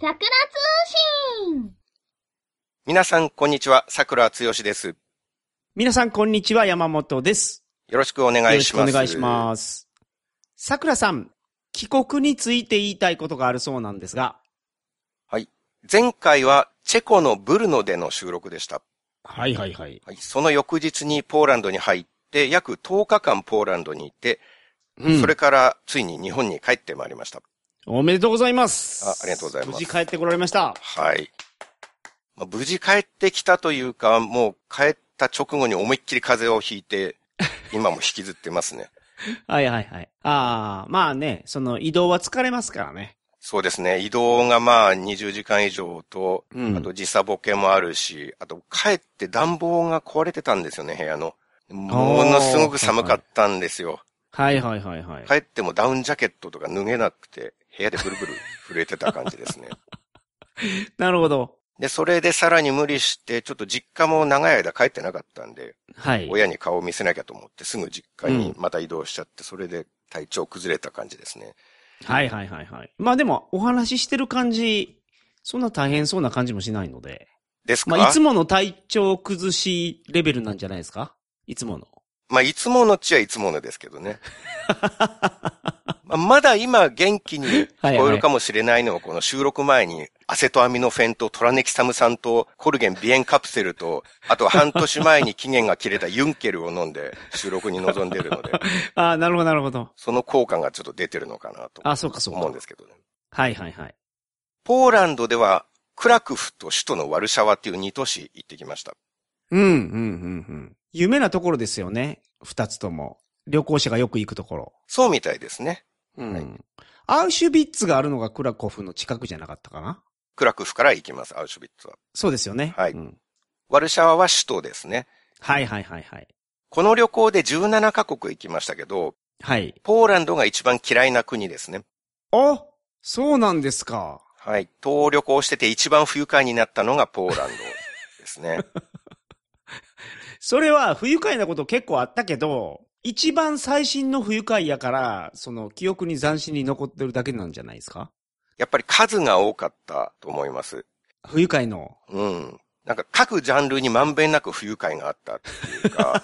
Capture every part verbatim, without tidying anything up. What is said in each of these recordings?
桜通信。 皆さん、こんにちは。桜つよしです。 皆さん、こんにちは。山本です。 よろしくお願いします。 よろしくお願いします。桜さん、帰国について言いたいことがあるそうなんですが。 はい。前回は、チェコのブルノでの収録でした。 はいはいはい。 はい、その翌日にポーランドに入って、約とおかかんポーランドにいて、うん、それからついに日本に帰ってまいりました。 おめでとうございます。 あ、ありがとうございます。 無事帰ってこられました。 はい。まあ、無事帰ってきたというか、もう帰った直後に思いっきり風邪をひいて、今も引きずってますね。 はいはいはい。ああ、まあね、その移動は疲れますからね。 そうですね。移動がまあにじゅうじかん以上と、うん、あと時差ボケもあるし、あと帰って暖房が壊れてたんですよね、部屋の。ものすごく寒かったんですよ。 はいはいはいはい。 帰ってもダウンジャケットとか脱げなくて、部屋でブルブル震えてた感じですね。 なるほど。 で、それでさらに無理して、ちょっと実家も長い間帰ってなかったんで、はい。親に顔を見せなきゃと思って、すぐ実家にまた移動しちゃって、うん、それで体調崩れた感じですね。 はいはいはいはい。まあでも、お話ししてる感じ、そんな大変そうな感じもしないので。 ですか？ まあいつもの体調崩しレベルなんじゃないですか？いつもの。 まあいつものっちはいつものですけどね。まあ、まだ今元気に聞こえるかもしれないのは、この収録前にアセトアミノフェンとトラネキサム酸とコルゲン鼻炎カプセルと、あと半年前に期限が切れたユンケルを飲んで収録に臨んでいるので。 ああ、なるほどなるほど。 その効果がちょっと出てるのかなと。 あ、そうかそうか。 思うんですけどね。 はいはいはい。 ポーランドではクラクフと首都のワルシャワっていうに都市行ってきました。 うん、うん、うん、うん。有名なところですよね。二つとも。旅行者がよく行くところ。 そうみたいですね。 うん。はい、アウシュビッツがあるのがクラコフの近くじゃなかったかな？ クラクフから行きます、アウシュビッツは。 そうですよね。 はい。うん、ワルシャワは首都ですね。 はいはいはいはい。 この旅行でじゅうななかこく行きましたけど、 はい。 ポーランドが一番嫌いな国ですね。 あ、そうなんですか。 はい。東欧旅行してて一番不愉快になったのがポーランドですね。 それは不愉快なこと結構あったけど、一番最新の不愉快やから、その記憶に斬新に残ってるだけなんじゃないですか？ やっぱり数が多かったと思います。 不愉快の。 うん。なんか各ジャンルにまんべんなく不愉快があったっていうか。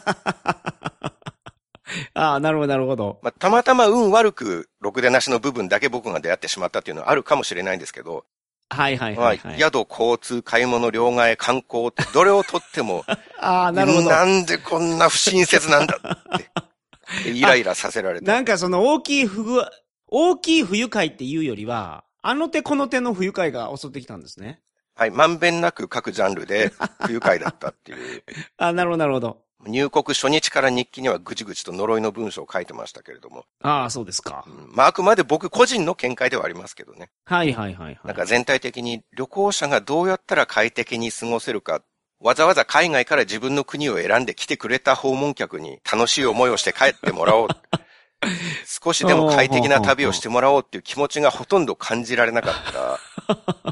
ああ、なるほどなるほど。 まあ、たまたま運悪くろくでなしの部分だけ僕が出会ってしまったっていうのはあるかもしれないんですけど。 はいはいはい、はい。 宿、交通、買い物、両替、観光ってどれをとっても。 ああ、なるほど。 なんでこんな不親切なんだって。イライラさせられた。 なんかその大きい不具、大きい不愉快っていうよりは、あの手この手の不愉快が襲ってきたんですね。 はい、まんべんなく各ジャンルで不愉快だったっていう。 あ、なるほどなるほど。 入国初日から日記にはぐちぐちと呪いの文章を書いてましたけれども。 ああ、そうですか。 うん、まああくまで僕個人の見解ではありますけどね。 はいはいはいはい。 なんか全体的に旅行者がどうやったら快適に過ごせるか。わざわざ海外から自分の国を選んで来てくれた訪問客に楽しい思いをして帰ってもらおう。少しでも快適な旅をしてもらおうっていう気持ちがほとんど感じられなかった。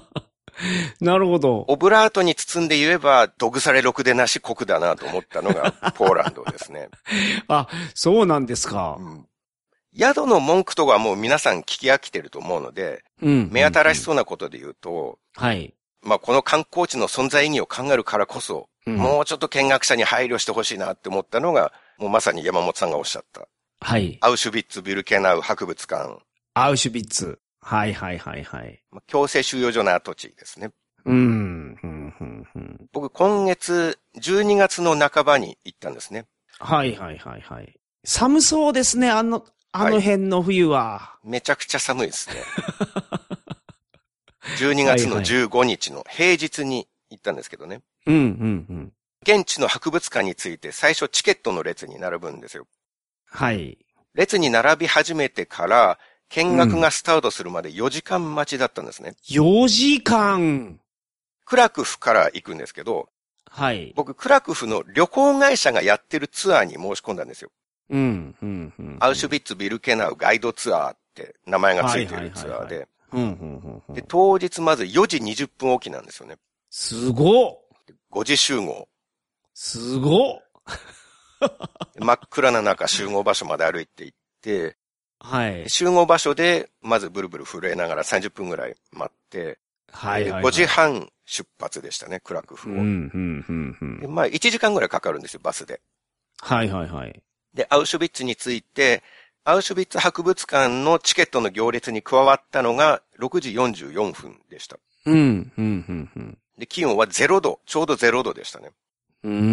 なるほど。 オブラートに包んで言えば、どぐされろくでなし国だなと思ったのがポーランドですね。 あ、そうなんですか。 うん、宿の文句とかはもう皆さん聞き飽きてると思うので、うん、目新しそうなことで言うと、 はい。 まあこの観光地の存在意義を考えるからこそ、うん、もうちょっと見学者に配慮してほしいなって思ったのが、もうまさに山本さんがおっしゃった。 はい。 アウシュビッツ・ビルケナウ博物館。 アウシュビッツ。はいはいはいはい。 強制収容所の跡地ですね。 うん、うん、うん、うん。 僕今月、じゅうにがつの半ばに行ったんですね。 はいはいはいはい。寒そうですね、あの、あの辺の冬は。 はい、めちゃくちゃ寒いですね。じゅうにがつのじゅうごにちの平日に行ったんですけどね。 うん、うん、うん。 現地の博物館について最初チケットの列に並ぶんですよ。 はい。 列に並び始めてから、見学がスタートするまでよじかん待ちだったんですね。 よじかんクラクフから行くんですけど、 はい。 僕、クラクフの旅行会社がやってるツアーに申し込んだんですよ。 うん、うん、うん。 アウシュビッツ・ビルケナウガイドツアーって名前がついてるツアーで。で、当日まずよじにじゅっぷんおきなんですよね。 すごっ ! ごじ集合。 すごっ真っ暗な中集合場所まで歩いて行って、 はい。 集合場所で、まずブルブル震えながらさんじゅっぷんぐらい待って、 はいはい、はい。 ごじはん出発でしたね、クラクフを。 うん、うん、うん、うん。 でまあ、いちじかんぐらいかかるんですよ、バスで。 はいはいはい。 で、アウシュビッツに着いて、アウシュビッツ博物館のチケットの行列に加わったのがろくじよんじゅうよんぷんでした。 うん、うん、うん、うん。 で、気温はゼロど、ちょうどゼロどでしたね。 うん、うん、うん、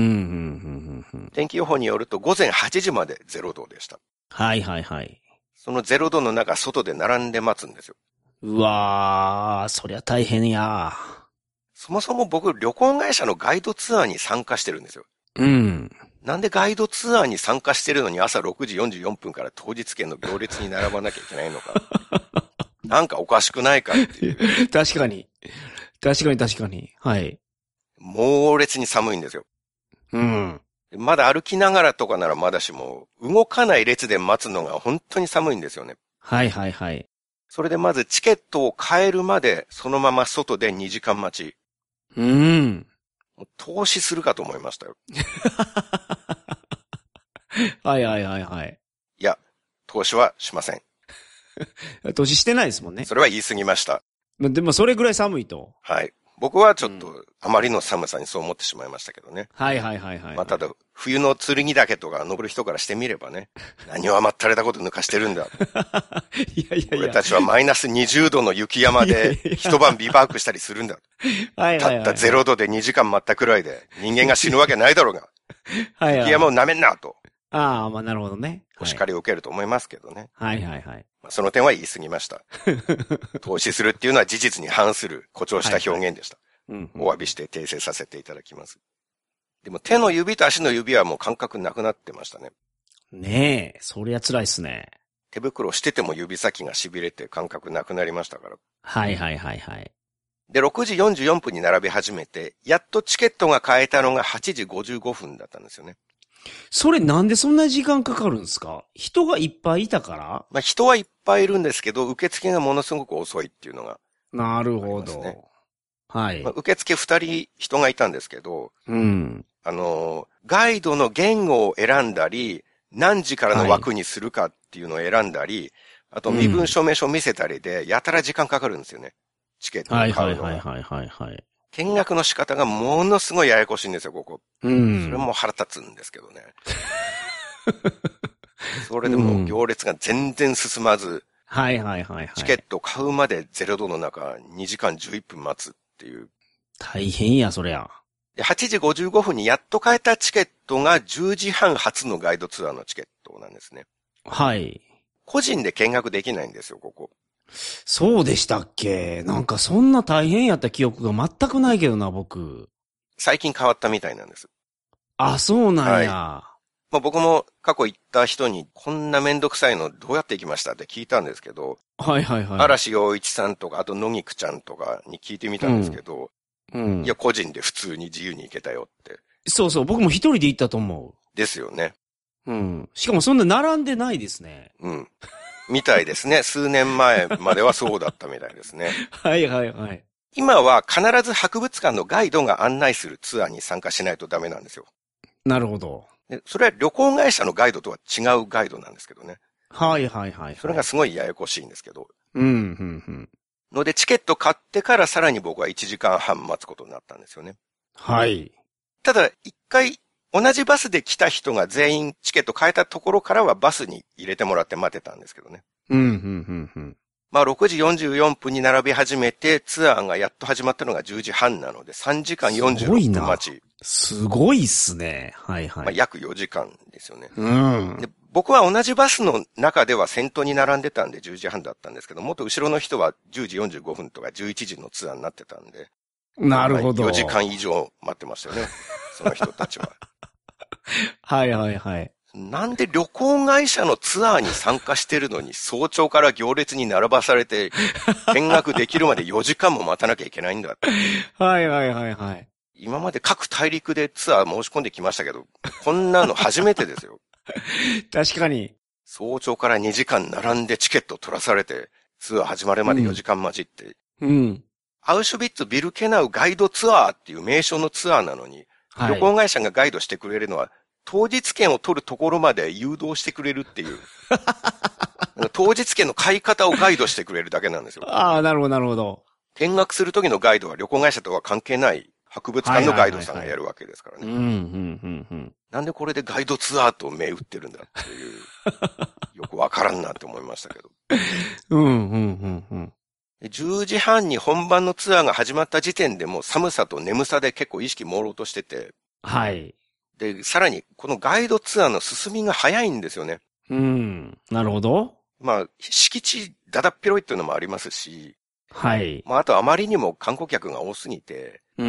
うん。 天気予報によると午前はちじまでゼロどでした。 はいはいはい。 そのゼロどの中、外で並んで待つんですよ。 うわー、そりゃ大変や。 そもそも僕、旅行会社のガイドツアーに参加してるんですよ。 うん。 なんでガイドツアーに参加してるのに朝ろくじよんじゅうよんぷんから当日券の行列に並ばなきゃいけないのか。なんかおかしくないかっていう。 確かに。確かに確かに。はい。 猛烈に寒いんですよ。 うん。 まだ歩きながらとかならまだしも、動かない列で待つのが本当に寒いんですよね。 はいはいはい。 それでまずチケットを買えるまでそのまま外でにじかん待ち。 うん。 投資するかと思いましたよ。 はいはいはいはい。 いや、投資はしません。 投資してないですもんね。 それは言い過ぎました。 でもそれぐらい寒いと。 はい。僕はちょっと、あまりの寒さにそう思ってしまいましたけどね。 はいはいはいはい、はい。 まあ、ただ、冬の剣岳とか登る人からしてみればね、何を甘ったれたこと抜かしてるんだ。 いやいやいや。 俺たちはマイナスにじゅうどの雪山で一晩ビバークしたりするんだ。 はいはいはいはい、 たったゼロどでにじかん待ったくらいで人間が死ぬわけないだろうが。はいはい、雪山を舐めんなと。 ああ、まあなるほどね。 お叱りを受けると思いますけどね。 はいはいはい。 まあ、その点は言い過ぎました。投資するっていうのは事実に反する誇張した表現でした。はいはい、お詫びして訂正させていただきます。でも手の指と足の指はもう感覚なくなってましたね。 ねえ、そりゃ辛いっすね。 手袋してても指先が痺れて感覚なくなりましたから。 はいはいはいはい。 で、ろくじよんじゅうよんぷんに並び始めて、やっとチケットが買えたのがはちじごじゅうごふんだったんですよね。 それなんでそんな時間かかるんですか？人がいっぱいいたから？ まあ人はいっぱいいるんですけど、受付がものすごく遅いっていうのが、 ね。なるほど。はい。 まあ、受付二人人がいたんですけど、 うん。 あの、ガイドの言語を選んだり、何時からの枠にするかっていうのを選んだり、はい、あと身分証明書見せたりで、やたら時間かかるんですよね。チケットを買うのは。はいはいはいはいはい。 見学の仕方がものすごいややこしいんですよ、ここ。うん。それも腹立つんですけどね。それでも行列が全然進まず、うん、 はいはいはいはい。 チケットを買うまでゼロどの中にじかんじゅういっぷん待つっていう。 大変や、そりゃ。 で、はちじごじゅうごふんにやっと買えたチケットがじゅうじはん発のガイドツアーのチケットなんですね。 はい。 個人で見学できないんですよ、ここ。 そうでしたっけ？なんかそんな大変やった記憶が全くないけどな、僕。 最近変わったみたいなんです。 あ、そうなんや。はい、 まあ、僕も過去行った人にこんなめんどくさいのどうやって行きましたって聞いたんですけど。 はいはいはい。 嵐陽一さんとか、あと野木ちゃんとかに聞いてみたんですけど。うん。うん、いや、個人で普通に自由に行けたよって。 そうそう、僕も一人で行ったと思う。 ですよね。 うん。しかもそんな並んでないですね。 うん。みたいですね。数年前まではそうだったみたいですね。 はいはいはい。 今は必ず博物館のガイドが案内するツアーに参加しないとダメなんですよ。 なるほど。 でそれは旅行会社のガイドとは違うガイドなんですけどね。 はいはいはい、はい。 それがすごいややこしいんですけど。 うん、うん、うん。 のでチケット買ってからさらに僕はいちじかんはん待つことになったんですよね。 はい。 ただ一回同じバスで来た人が全員チケット買えたところからはバスに入れてもらって待てたんですけどね。 うん、うん、うん、うん。 まあろくじよんじゅうよんぷんに並び始めてツアーがやっと始まったのがじゅうじはんなのでさんじかんよんじゅうろっぷん待ち。 すごいっすね。はいはい。 まあ約よじかんですよね。 うん。 で僕は同じバスの中では先頭に並んでたんでじゅうじはんだったんですけど、もっと後ろの人はじゅうじよんじゅうごふんとかじゅういちじのツアーになってたんで。 なるほど。 よじかん以上待ってましたよね。その人たちは。 はいはいはい。 なんで旅行会社のツアーに参加してるのに早朝から行列に並ばされて見学できるまでよじかんも待たなきゃいけないんだって。 はいはいはいはい。 今まで各大陸でツアー申し込んできましたけど、こんなの初めてですよ。 確かに。 早朝からにじかん並んでチケット取らされて、ツアー始まるまでよじかん待ちって。 うん。うん、 アウシュビッツ・ビルケナウガイドツアーっていう名称のツアーなのに、はい、旅行会社がガイドしてくれるのは、当日券を取るところまで誘導してくれるっていう。当日券の買い方をガイドしてくれるだけなんですよ。 ああ、なるほどなるほど。 見学する時のガイドは旅行会社とは関係ない博物館のガイドさんがやるわけですからね。 うん、うん、うん、うん。 なんでこれでガイドツアーと銘打ってるんだっていう、よくわからんなって思いましたけど。 うん、うん、うん、うん。 じゅうじはんに本番のツアーが始まった時点でもう寒さと眠さで結構意識朦朧としてて。 はい。 で、さらにこのガイドツアーの進みが早いんですよね。 うん。なるほど。 まあ、敷地だだっ広いっていうのもありますし。 はい。 まあ、あとあまりにも観光客が多すぎて。 うん。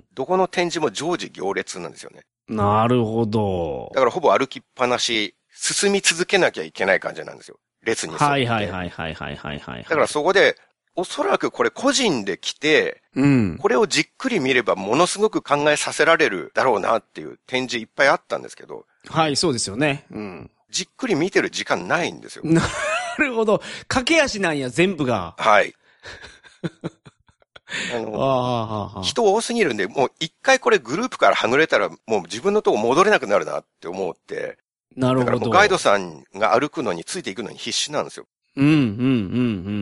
どこの展示も常時行列なんですよね。 なるほど。 だからほぼ歩きっぱなし、進み続けなきゃいけない感じなんですよ。列に沿って。 はいはいはいはいはいはいはい。 だからそこで、おそらくこれ個人で来て、 うん。 これをじっくり見ればものすごく考えさせられるだろうなっていう展示いっぱいあったんですけど。 はい、そうですよね。うん。 じっくり見てる時間ないんですよ。 なるほど。駆け足なんや、全部が。 はい。あの、 ああ、 人多すぎるんで、もう一回これグループからはぐれたらもう自分のとこ戻れなくなるなって思って。 なるほど。 だからもうガイドさんが歩くのについていくのに必死なんですよ。 うん、うん、うん、うん。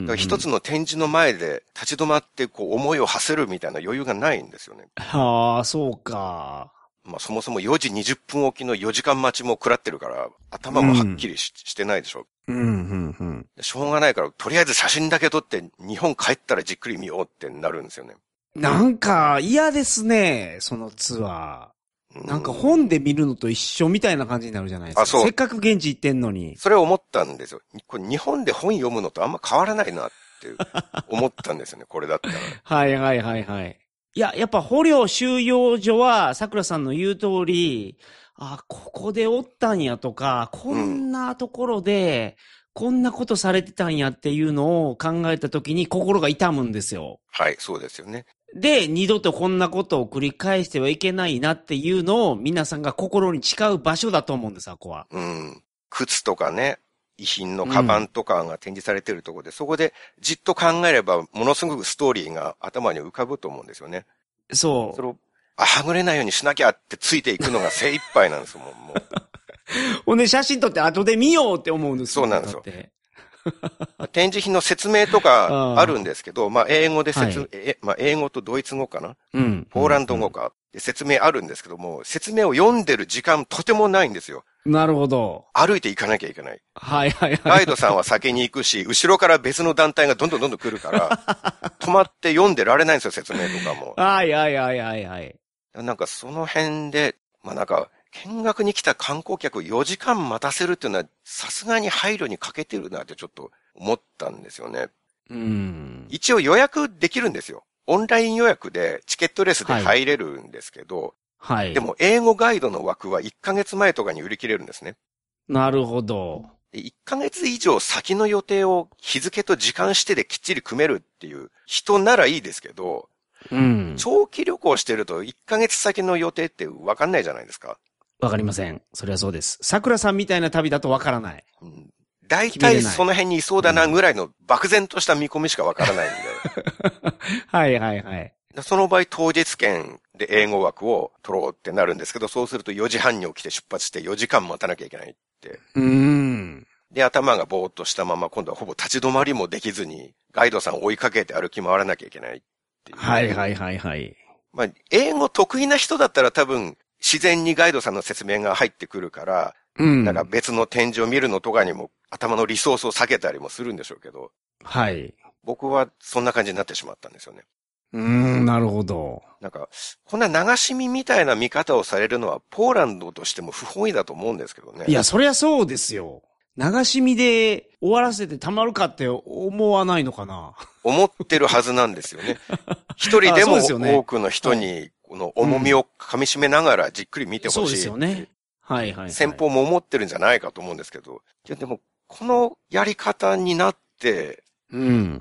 だから一つの展示の前で立ち止まってこう思いを馳せるみたいな余裕がないんですよね。 はあ、そうか。 まあそもそもよじにじゅっぷんおきのよじかん待ちも食らってるから頭もはっきり し,、うん、してないでしょ。 うん、うん、うん。 しょうがないからとりあえず写真だけ撮って日本帰ったらじっくり見ようってなるんですよね。 なんか嫌ですね、そのツアー。なんか本で見るのと一緒みたいな感じになるじゃないですか。あ、そう。せっかく現地行ってんのに。 それを思ったんですよ。これ日本で本読むのとあんま変わらないなって思ったんですよね、これだったら。 はいはいはいはい。いや、やっぱ捕虜収容所は、桜さんの言う通り、あ、ここでおったんやとか、こんなところで、うん、こんなことされてたんやっていうのを考えたときに心が痛むんですよ。 はい、そうですよね。 で、二度とこんなことを繰り返してはいけないなっていうのを皆さんが心に誓う場所だと思うんです、ここは。 うん。靴とかね、遺品のカバンとかが展示されているところで、うん、そこでじっと考えれば、ものすごくストーリーが頭に浮かぶと思うんですよね。 そう。 それを、あ、はぐれないようにしなきゃってついていくのが精一杯なんですもん、もう。 ほんで写真撮って後で見ようって思うんですよ。そうなんですよ。展示品の説明とかあるんですけど、まあ英語で説明、はい、えまあ英語とドイツ語かな、うん、ポーランド語かで説明あるんですけども、説明を読んでる時間とてもないんですよ。 なるほど。 歩いて行かなきゃいけない。 はいはいはい。 ガイドさんは先に行くし、後ろから別の団体がどんどんどんどん来るから、止まって読んでられないんですよ、説明とかも。 はいはいはいはいはい。 なんかその辺で、まあなんか、見学に来た観光客をよじかん待たせるっていうのは、さすがに配慮に欠けてるなってちょっと思ったんですよね。 うん。 一応予約できるんですよ。オンライン予約でチケットレスで入れるんですけど、 はい。 でも英語ガイドの枠はいっかげつまえとかに売り切れるんですね。 なるほど。 いっかげつ以上先の予定を日付と時間指定できっちり組めるっていう人ならいいですけど、 うん。 長期旅行してるといっかげつ先の予定ってわかんないじゃないですか。 わかりません。それはそうです。桜さんみたいな旅だとわからない。 うん、大体その辺にいそうだなぐらいの漠然とした見込みしかわからないんで。 はいはいはい。 その場合当日券で英語枠を取ろうってなるんですけど、そうするとよじはんに起きて出発してよじかん待たなきゃいけないって。 うーん。 で、頭がぼーっとしたまま今度はほぼ立ち止まりもできずに、ガイドさんを追いかけて歩き回らなきゃいけないっていう。 はいはいはいはい。 まあ、英語得意な人だったら多分、自然にガイドさんの説明が入ってくるから、うん。なんか別の展示を見るのとかにも頭のリソースを避けたりもするんでしょうけど。 はい。 僕はそんな感じになってしまったんですよね。 うーん、なるほど。 なんか、こんな流し見みたいな見方をされるのは、ポーランドとしても不本意だと思うんですけどね。 いや、そりゃそうですよ。流し見で終わらせてたまるかって思わないのかな。 思ってるはずなんですよね。一人でも多くの人に、この重みを噛み締めながらじっくり見てほしい、うん。そうですよね。はいはい、はい。 先方も思ってるんじゃないかと思うんですけど。いや、でも、このやり方になって、 うん。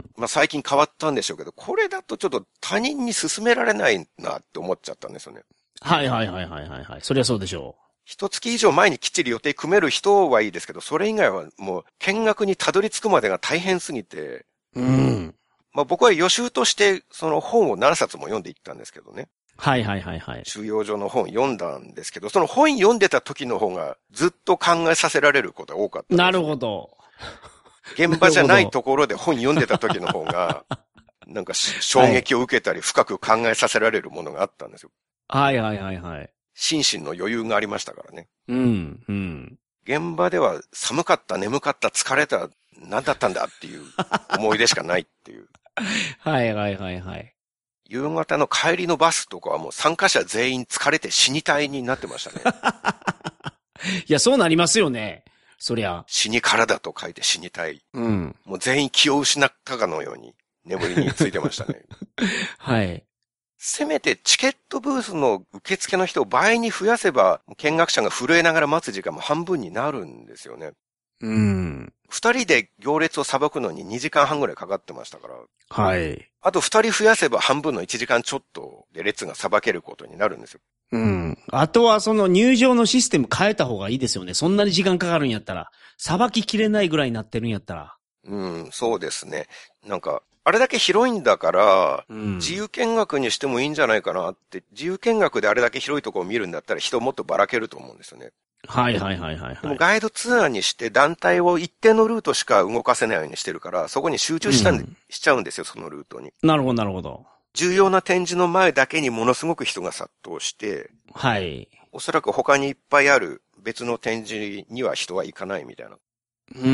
まあ最近変わったんでしょうけど、これだとちょっと他人に勧められないなって思っちゃったんですよね。 はいはいはいはいはいはい。そりゃそうでしょう。 一月以上前にきっちり予定組める人はいいですけど、それ以外はもう見学にたどり着くまでが大変すぎて。 うん。 まあ僕は予習としてその本を何冊も読んでいったんですけどね。 はいはいはいはい。 収容所の本読んだんですけど、その本読んでた時の方がずっと考えさせられることが多かった、ね。 なるほど。 現場じゃないところで本読んでた時の方が、 なんか衝撃を受けたり深く考えさせられるものがあったんですよ。 はいはいはいはい。 心身の余裕がありましたからね。 うん、うん。 現場では寒かった、眠かった、疲れた、何だったんだっていう思い出しかないっていう。 はいはいはいはい。 夕方の帰りのバスとかはもう参加者全員疲れて死に体になってましたね。 いや、そうなりますよね。そりゃ。 死に体と書いて死に体。 うん。 もう全員気を失ったかのように眠りについてましたね。 はい。 せめてチケットブースの受付の人を倍に増やせば、見学者が震えながら待つ時間も半分になるんですよね。 うん。 二人で行列をさばくのににじかんはんぐらいかかってましたから。 はい。 あと二人増やせば半分のいちじかんちょっとで列がさばけることになるんですよ。 うん。あとはその入場のシステム変えた方がいいですよね。そんなに時間かかるんやったら。さばききれないぐらいになってるんやったら。 うん、そうですね。なんか、あれだけ広いんだから、うん、自由見学にしてもいいんじゃないかなって、自由見学であれだけ広いところを見るんだったら人もっとばらけると思うんですよね。 はいはいはいはい、はい。 でもガイドツアーにして団体を一定のルートしか動かせないようにしてるから、そこに集中したんで、うん、しちゃうんですよ、そのルートに。 なるほどなるほど。 重要な展示の前だけにものすごく人が殺到して、 はい。 おそらく他にいっぱいある別の展示には人は行かないみたいな。 うん。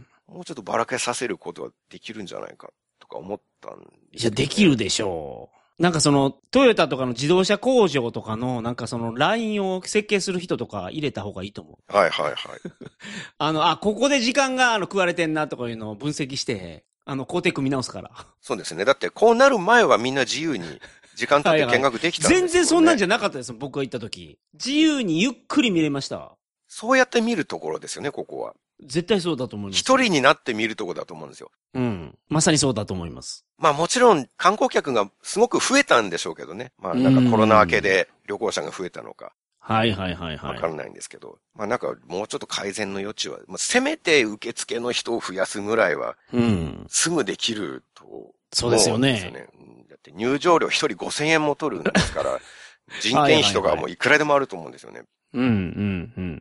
もうちょっとばらけさせることはできるんじゃないかとか思ったんです、ね。 いや、できるでしょう。なんかその、トヨタとかの自動車工場とかの、なんかそのラインを設計する人とか入れた方がいいと思う。 はいはいはい。 あの、あ、ここで時間があの食われてんなとかいうのを分析して、あの、工程組み直すから。 そうですね。だってこうなる前はみんな自由に時間経って見学できたんですよ、ね。 はいはい、全然そんなんじゃなかったです。僕が行った時。自由にゆっくり見れました。 そうやって見るところですよね、ここは。 絶対そうだと思います。 一人になって見るところだと思うんですよ。 うん。まさにそうだと思います。 まあもちろん観光客がすごく増えたんでしょうけどね。まあなんかコロナ明けで旅行者が増えたのか。 はいはいはいはい。 わからないんですけど。まあなんかもうちょっと改善の余地は、まあ、せめて受付の人を増やすぐらいは、うん。すぐできると思うんですよね。そうですよね。だって入場料一人ごせんえんも取るんですから、人件費とかもいくらでもあると思うんですよね。 うんうんうんうん。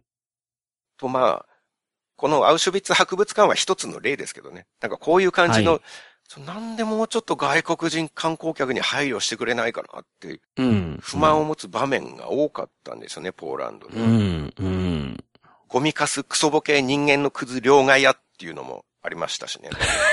とまあ、このアウシュビッツ博物館は一つの例ですけどね。なんかこういう感じの、はい、なんでもうちょっと外国人観光客に配慮してくれないかなって、うん、不満を持つ場面が多かったんですよね、ポーランドで。うんうん、ゴミかすクソボケ人間のクズ両替屋っていうのもありましたしね。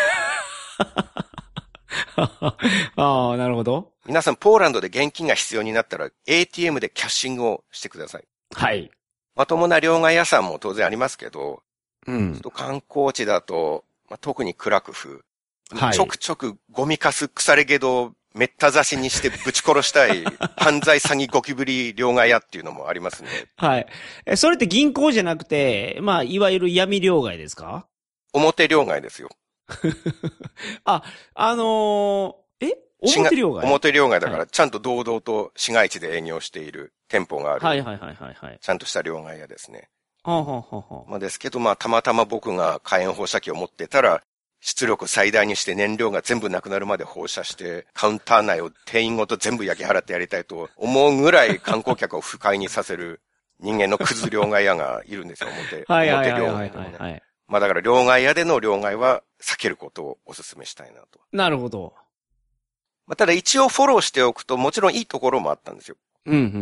ああ、なるほど。 皆さん、ポーランドで現金が必要になったら エーティーエム でキャッシングをしてください。 はい。 まともな両替屋さんも当然ありますけど、うん、ちょっと観光地だと、まあ、特にクラクフ、はい、ちょくちょくゴミかす腐れゲドをめった刺しにしてぶち殺したい犯罪詐欺ゴキブリ両替屋っていうのもありますね。 はい。え、それって銀行じゃなくて、まあ、いわゆる闇両替ですか？ 表両替ですよ。 あ、あのー、え表両替？ 表両替だから、ちゃんと堂々と市街地で営業している店舗がある。 はいはいはいはい、はい。 ちゃんとした両替屋ですね。 はあはあはあ、 まあですけど、まあたまたま僕が火炎放射器を持ってたら、出力最大にして燃料が全部なくなるまで放射して、カウンター内を店員ごと全部焼き払ってやりたいと思うぐらい観光客を不快にさせる人間のクズ両替屋がいるんですよ、表。 はいはいはいはいはい、はい。 まあだから両替屋での両替は避けることをお勧めしたいなと。 なるほど。 まあただ一応フォローしておくともちろんいいところもあったんですよ。 うん、うん、うん、うん。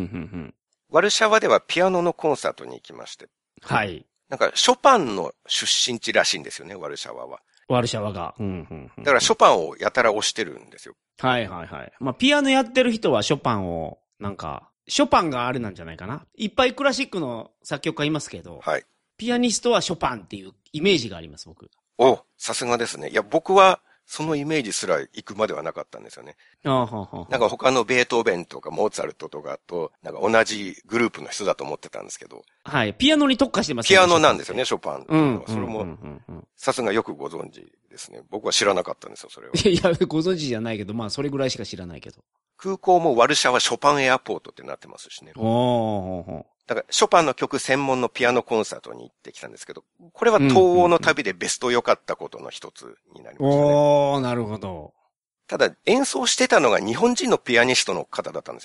ワルシャワではピアノのコンサートに行きまして。 はい。 なんか、ショパンの出身地らしいんですよね、ワルシャワは。 ワルシャワが。うんうんうんうん、 だから、ショパンをやたら推してるんですよ。 はいはいはい。まあ、ピアノやってる人はショパンを、なんか、ショパンがあれなんじゃないかな。いっぱいクラシックの作曲家いますけど、はい。ピアニストはショパンっていうイメージがあります、僕。 お、さすがですね。いや、僕は、そのイメージすら行くまではなかったんですよね。 ああ、はあ、はあ。 なんか他のベートーベンとかモーツァルトとかと、なんか同じグループの人だと思ってたんですけど。 はい。ピアノに特化してますね。 ピアノなんですよね、ショパン。 うん。 それも、さすがよくご存知ですね。僕は知らなかったんですよ、それは。 いや、ご存知じゃないけど、まあ、それぐらいしか知らないけど。 空港もワルシャワショパンエアポートってなってますしね。 おー。 だから、ショパンの曲専門のピアノコンサートに行ってきたんですけど、これは東欧の旅でベスト良かったことの一つになりましたね。 おー、なるほど。 ただ、演奏してたのが日本人のピアニストの方だったんですよね。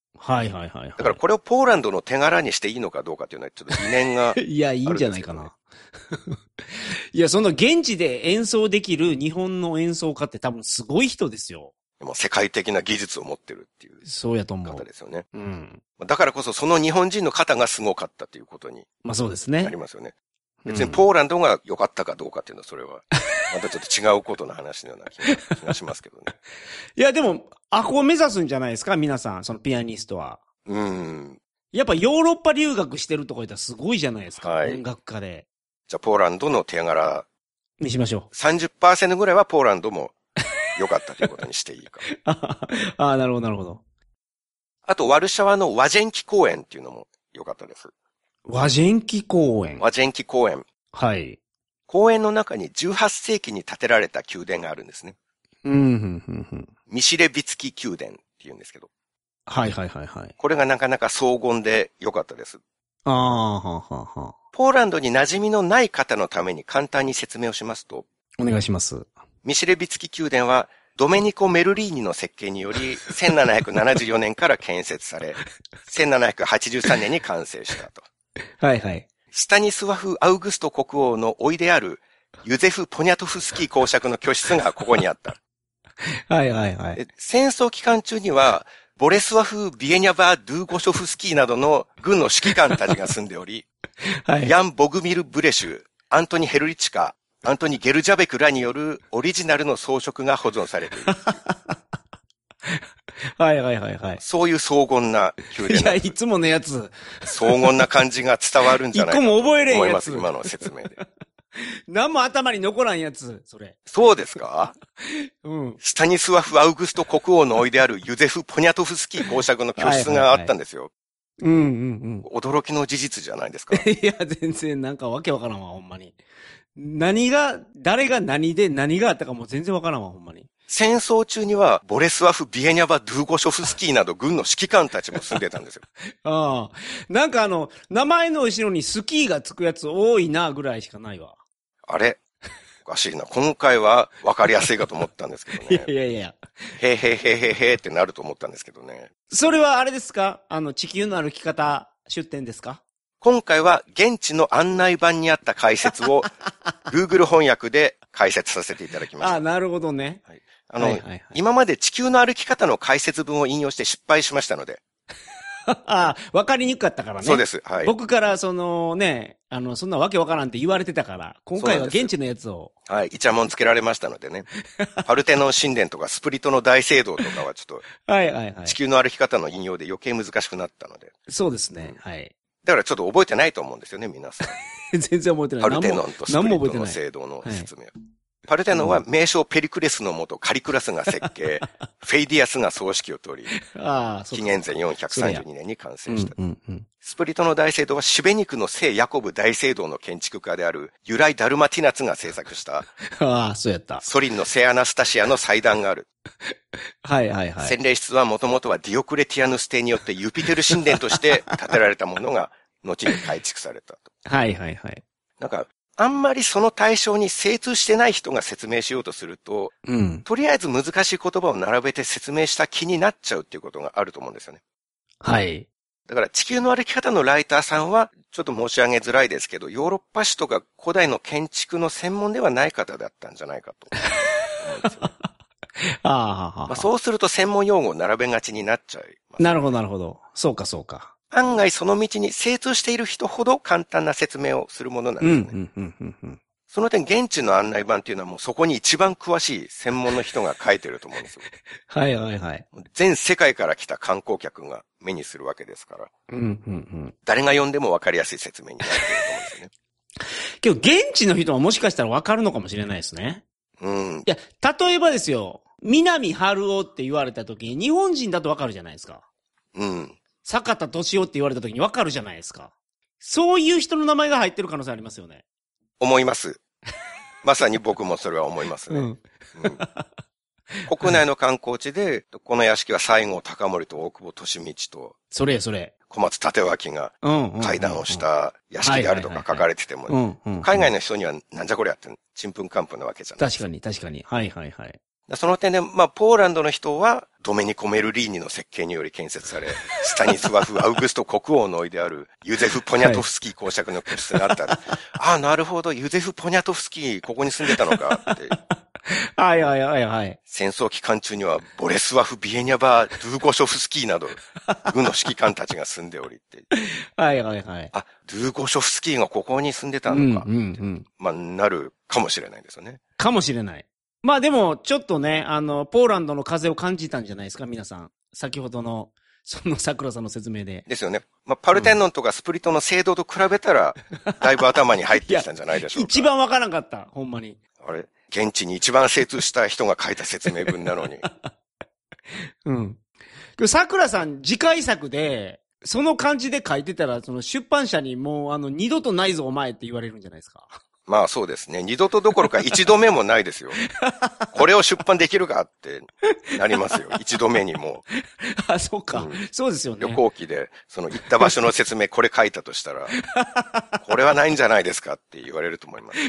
はいはいはい、はい。 だからこれをポーランドの手柄にしていいのかどうかっていうのはちょっと疑念が、ね。 いや、いいんじゃないかな。いや、その現地で演奏できる日本の演奏家って多分すごい人ですよ。 もう世界的な技術を持ってるっていう。 そうやと思う。 方ですよね。 うん。 だからこそその日本人の方がすごかったということに。 まあそうですね。 なりますよね。別にポーランドが良かったかどうかっていうのはそれは、またちょっと違うことの話のような気が気がしますけどね。 いやでも、あこを目指すんじゃないですか皆さん、そのピアニストは。 うん。 やっぱヨーロッパ留学してるとこ言ったらすごいじゃないですか。はい、音楽家で。 じゃあポーランドの手柄。 にしましょう。 さんじゅっパーセント ぐらいはポーランドも良かったということにしていいか。 ああ、なるほどなるほど。 あとワルシャワのワジェンキ公園っていうのも良かったです。 ワジェンキ公園。 ワジェンキ公園。 はい。 公園の中にじゅうはっせいきに建てられた宮殿があるんですね。 うん、うん、うん、うん。 ミシレビツキ宮殿って言うんですけど。 はいはいはいはい。 これがなかなか荘厳で良かったです。 ああ、はあ、はあ、はあ。 ポーランドに馴染みのない方のために簡単に説明をしますと。 お願いします。 ミシレビツキ宮殿はドメニコ・メルリーニの設計によりせんななひゃくななじゅうよねんから建設され、せんななひゃくはちじゅうさんねんに完成したと。 はいはい。 スタニスワフ・アウグスト国王の甥であるユゼフ・ポニャトフスキー公爵の居室がここにあった。 はいはいはい。 戦争期間中には、ボレスワフ・ビエニャバー・ドゥーゴショフスキーなどの軍の指揮官たちが住んでおり、はい、ヤン・ボグミル・ブレシュ、アントニ・ヘルリチカ、アントニ・ゲルジャベクらによるオリジナルの装飾が保存されている。 はいはいはいはい。 そういう荘厳な宮殿。 いや、いつものやつ。 荘厳な感じが伝わるんじゃないかと思います。 一個も覚えれんやつ。 今の説明で。 何も頭に残らんやつ、それ。 そうですか？ うん。 スタニスワフ・アウグスト国王の甥であるユゼフ・ポニャトフスキー公爵の居室があったんですよ。 うんうんうん。 驚きの事実じゃないですか。 いや、全然なんかわけわからんわ、ほんまに。何が、誰が何で何があったかも全然わからんわ、ほんまに。 戦争中には、ボレスワフ・ビエニャバ・ドゥーゴショフスキーなど軍の指揮官たちも住んでたんですよ。 ああ。なんかあの、名前の後ろにスキーがつくやつ多いな、ぐらいしかないわ。 あれおかしいな。今回は分かりやすいかと思ったんですけどね。 いやいやいや。 へーへーへーへーへーってなると思ったんですけどね。 それはあれですか？あの、地球の歩き方出展ですか？ 今回は現地の案内板にあった解説を Google 翻訳で解説させていただきました。 あ、なるほどね。 はい、あの、 はいはいはい、 今まで地球の歩き方の解説文を引用して失敗しましたので。 ああ、わかりにくかったからね。 そうです。はい。 僕からそのね、あの、そんなわけわからんって言われてたから、今回は現地のやつを。 はい。イチャモンつけられましたのでね。パルテノン神殿とかスプリトの大聖堂とかはちょっと。 はいはいはい。 地球の歩き方の引用で余計難しくなったので。 そうですね。はい。 だからちょっと覚えてないと思うんですよね、皆さん。 全然覚えてない。 パルテノンとスプリトの聖堂の説明。パルテノンは名将ペリクレスのもとカリクラスが設計、フェイディアスが総指揮を取り、 あ紀元前よんひゃくさんじゅうにねんに完成した。 うんうんうん、 スプリトの大聖堂はシュベニクの聖ヤコブ大聖堂の建築家であるユライ・ダルマティナツが制作した。 ああ、そうやった。 ソリンの聖アナスタシアの祭壇がある。 はいはいはい。 洗礼室はもともとはディオクレティアヌス帝によってユピテル神殿として建てられたものが後に改築されたと。 はいはいはい。 なんか、あんまりその対象に精通してない人が説明しようとすると、 うん、 とりあえず難しい言葉を並べて説明した気になっちゃうっていうことがあると思うんですよね。 はい。 だから地球の歩き方のライターさんは、ちょっと申し上げづらいですけど、ヨーロッパ史とか古代の建築の専門ではない方だったんじゃないかと思うんですよね。 ああ、ははまあ、そうすると専門用語を並べがちになっちゃいます、ね。 なるほどなるほど。そうかそうか。 案外その道に精通している人ほど簡単な説明をするものなんですね。 うんうんうんうん、 その点、現地の案内板っていうのはもうそこに一番詳しい専門の人が書いてると思うんですよ。 はいはいはい。 全世界から来た観光客が目にするわけですから。 うんうんうん、 誰が読んでも分かりやすい説明になってると思うんですよね。 けど、現地の人はもしかしたら分かるのかもしれないですね。 うん。 いや、例えばですよ、南春夫って言われた時に日本人だと分かるじゃないですか。 うん。 坂田敏夫って言われた時に分かるじゃないですか。そういう人の名前が入ってる可能性ありますよね。 思います。まさに僕もそれは思いますね。うんうん、国内の観光地で、この屋敷は西郷隆盛と大久保利通と、 それそれ。 小松立脇が会談をした屋敷であるとか書かれてても、海外の人にはなんじゃこりゃってちんぷんかんぷんなわけじゃないですか。 確かに確かに。はいはいはい。 その点で、まあ、ポーランドの人は、ドメニコ・メルリーニの設計により建設され、スタニスワフ・アウグスト国王の甥である、ユゼフ・ポニャトフスキー公爵の居室があったら、はい、ああ、なるほど、ユゼフ・ポニャトフスキー、ここに住んでたのかって。 はいはいはいはい。 戦争期間中には、ボレスワフ・ビエニャバー・ドゥーゴショフスキーなど、軍の指揮官たちが住んでおりって。 はいはいはい。 あ、ドゥーゴショフスキーがここに住んでたのか。 うんうんうん。 まあ、なるかもしれないですよね。 かもしれない。まあでも、ちょっとね、あの、ポーランドの風を感じたんじゃないですか、皆さん。先ほどの、その桜さんの説明で。 ですよね。まあ、パルテノンとかスプリットの精度と比べたら、だいぶ頭に入ってきたんじゃないでしょうか。 一番わからんかった、ほんまに。 あれ、現地に一番精通した人が書いた説明文なのに。 うん。桜さん、次回作で、その感じで書いてたら、その出版社にもう、あの、二度とないぞお前って言われるんじゃないですか。 まあそうですね。二度とどころか一度目もないですよ。これを出版できるかってなりますよ。一度目にも。 あ、そうか、うん。そうですよね。 旅行記で、その行った場所の説明これ書いたとしたら、これはないんじゃないですかって言われると思います。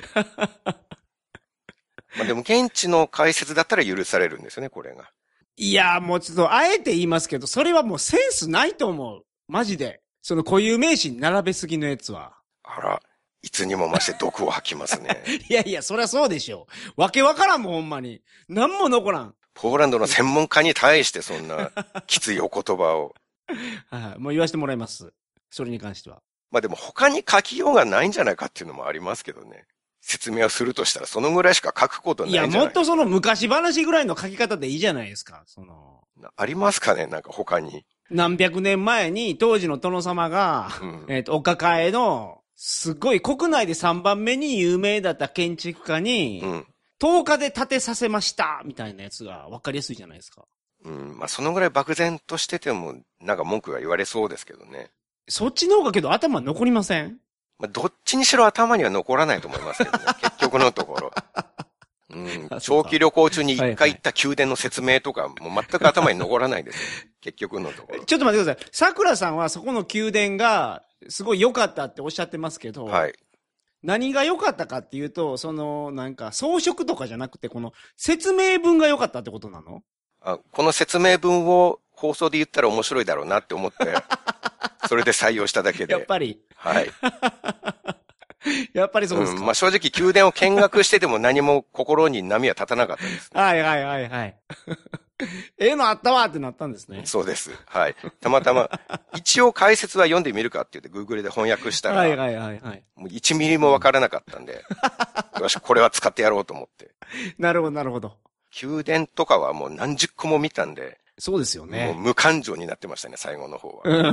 まあでも現地の解説だったら許されるんですよね、これが。 いや、もうちょっと、あえて言いますけど、それはもうセンスないと思う。マジで。その固有名詞に並べすぎのやつは。 あら。いつにも増して毒を吐きますね。 いやいや、そりゃそうでしょ。わけわからんもん、ほんまに。なんも残らん。 ポーランドの専門家に対してそんなきついお言葉を。 はい、もう言わせてもらいます。それに関しては。 まあでも他に書きようがないんじゃないかっていうのもありますけどね。説明をするとしたらそのぐらいしか書くことないんじゃないか。 いや、もっとその昔話ぐらいの書き方でいいじゃないですか。その。 ありますかね、なんか他に。 何百年前に当時の殿様が、うん、えっと、お抱えの、すごい国内でさんばんめに有名だった建築家に、うん、とおかで建てさせました、みたいなやつが分かりやすいじゃないですか。 うん、まあそのぐらい漠然としてても、なんか文句が言われそうですけどね。 そっちの方がけど頭残りません？ まあどっちにしろ頭には残らないと思いますけどね、結局のところ。うん、長期旅行中に一回行った宮殿の説明とか、もう全く頭に残らないですよ。結局のところ。 ちょっと待ってください。桜さんはそこの宮殿が、すごい良かったっておっしゃってますけど、はい。何が良かったかっていうと、その、なんか、装飾とかじゃなくて、この説明文が良かったってことなの？ あ、この説明文を放送で言ったら面白いだろうなって思って、それで採用しただけで。 やっぱり。 はい。 やっぱりそうですか。 うん、まあ正直宮殿を見学してても何も心に波は立たなかったです、 ね。はいはいはいはい。ええのあったわってなったんですね。 そうです。はい。たまたま、一応解説は読んでみるかって言って Google で翻訳したら、 はいはいはいはい。 もういちミリもわからなかったんで、よし、これは使ってやろうと思って。 なるほどなるほど。 宮殿とかはもう何十個も見たんで、 そうですよね。 もう無感情になってましたね、最後の方は。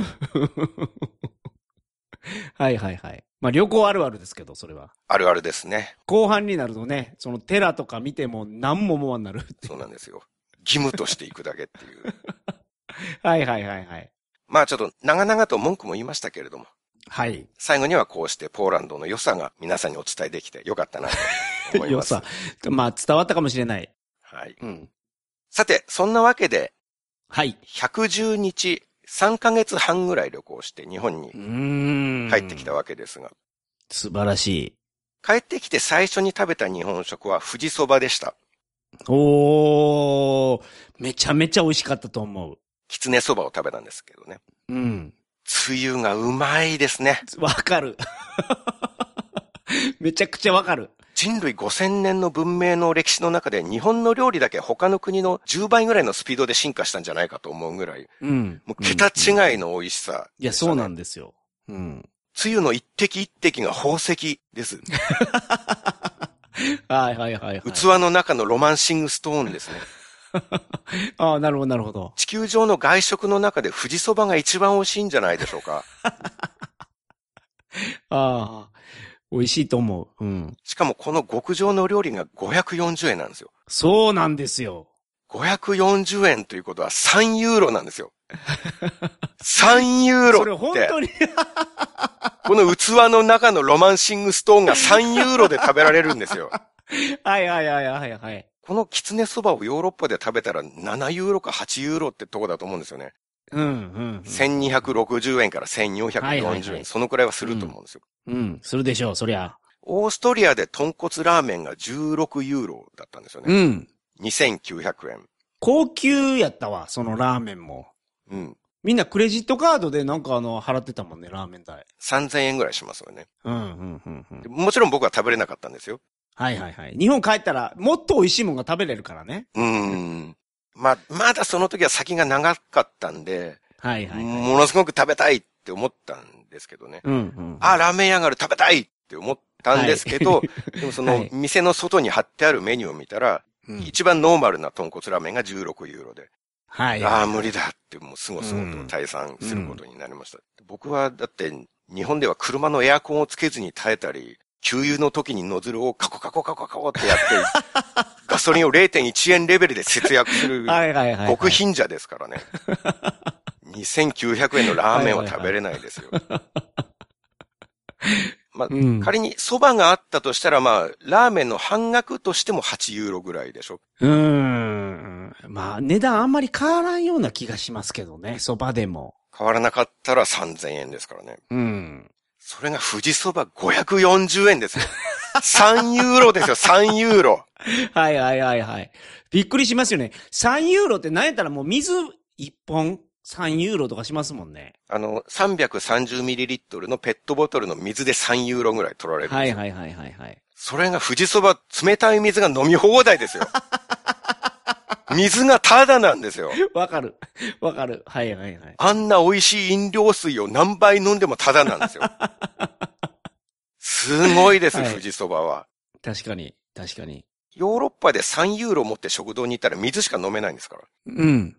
はいはいはい。まあ旅行あるあるですけど、それは。 あるあるですね。 後半になるとね、その寺とか見ても何も思わんなる。 そうなんですよ。義務としていくだけっていう。 はいはいはいはい。 まあちょっと長々と文句も言いましたけれども。 はい。 最後にはこうしてポーランドの良さが皆さんにお伝えできてよかったなと思います。 良さ。まあ伝わったかもしれない。 はい。うん。さて、そんなわけで。 はい。 ひゃくじゅうにち、さんかげつはんぐらい旅行して日本に帰ってきたわけですが。 素晴らしい。 帰ってきて最初に食べた日本食は富士そばでした。 おー、めちゃめちゃ美味しかったと思う。 きつねそばを食べたんですけどね。 うん。 つゆがうまいですね。 わかる。めちゃくちゃわかる。 人類ごせんねんの文明の歴史の中で日本の料理だけ他の国のじゅうばいぐらいのスピードで進化したんじゃないかと思うぐらい。うん。もう桁違いの美味しさ、ねうん。いや、そうなんですよ。うん。 つゆの一滴一滴が宝石です。 はいはいはい、はい。 器の中のロマンシングストーンですね。 ああ、なるほどなるほど。 地球上の外食の中で富士そばが一番美味しいんじゃないでしょうか。 ああ。美味しいと思う。うん。 しかもこの極上の料理がごひゃくよんじゅうえんなんですよ。 そうなんですよ。 ごひゃくよんじゅうえんということはさんユーロなんですよ。さんユーロって。それ本当にこの器の中のロマンシングストーンがさんユーロで食べられるんですよ。 はいはいはいはいはい。 このきつねそばをヨーロッパで食べたらななユーロかはちユーロってとこだと思うんですよね。 うんうん、うん。 せんにひゃくろくじゅうえんからせんよんひゃくよんじゅうえん、はいはいはい。そのくらいはすると思うんですよ。 うん、うん、するでしょう、そりゃ。 オーストリアで豚骨ラーメンがじゅうろくユーロだったんですよね。 うん。 にせんきゅうひゃくえん。 高級やったわ、そのラーメンも。 うん。 みんなクレジットカードでなんかあの、払ってたもんね、ラーメン代。 さんぜんえんぐらいしますよね。 うん、うん、うん、うん。 もちろん僕は食べれなかったんですよ。 はいはいはい。日本帰ったら、もっと美味しいもんが食べれるからね。 うーん。まあ、まだその時は先が長かったんで、 はいはい、はい。 ものすごく食べたいって思ったんですけどね。 うん、うん。 あ、ラーメン屋がある食べたいって思ったんですけど、はい、でもその店の外に貼ってあるメニューを見たら、はい、一番ノーマルな豚骨ラーメンがじゅうろくユーロで。はい。ああ、無理だってもうすごすごと退散することになりました。うんうん、僕はだって日本では車のエアコンをつけずに耐えたり、給油の時にノズルをカコカコカコカコってやって、ガソリンを れいてんいちえんレベルで節約する、極貧者ですからね。にせんきゅうひゃくえんのラーメンは食べれないですよ。まあ、うん、仮に蕎麦があったとしたら、まあ、ラーメンの半額としてもはちユーロぐらいでしょ。 うーん。まあ、値段あんまり変わらんような気がしますけどね、蕎麦でも。 変わらなかったらさんぜんえんですからね。 うん。 それが富士蕎麦ごひゃくよんじゅうえんですよ。さんユーロですよ、さんユーロ。 はいはいはいはい。びっくりしますよね。さんユーロって何やったらもう水いっぽんさんユーロとかしますもんね。 あの、さんびゃくさんじゅうミリリットル のペットボトルの水でさんユーロぐらい取られるんですよ。 はいはいはいはいはい。 それが富士蕎麦、冷たい水が飲み放題ですよ。水がタダなんですよ。 わかる。わかる。はいはいはい。 あんな美味しい飲料水を何杯飲んでもタダなんですよ。すごいです、はい、富士蕎麦は。 確かに、確かに。 ヨーロッパでさんユーロ持って食堂に行ったら水しか飲めないんですから。 うん、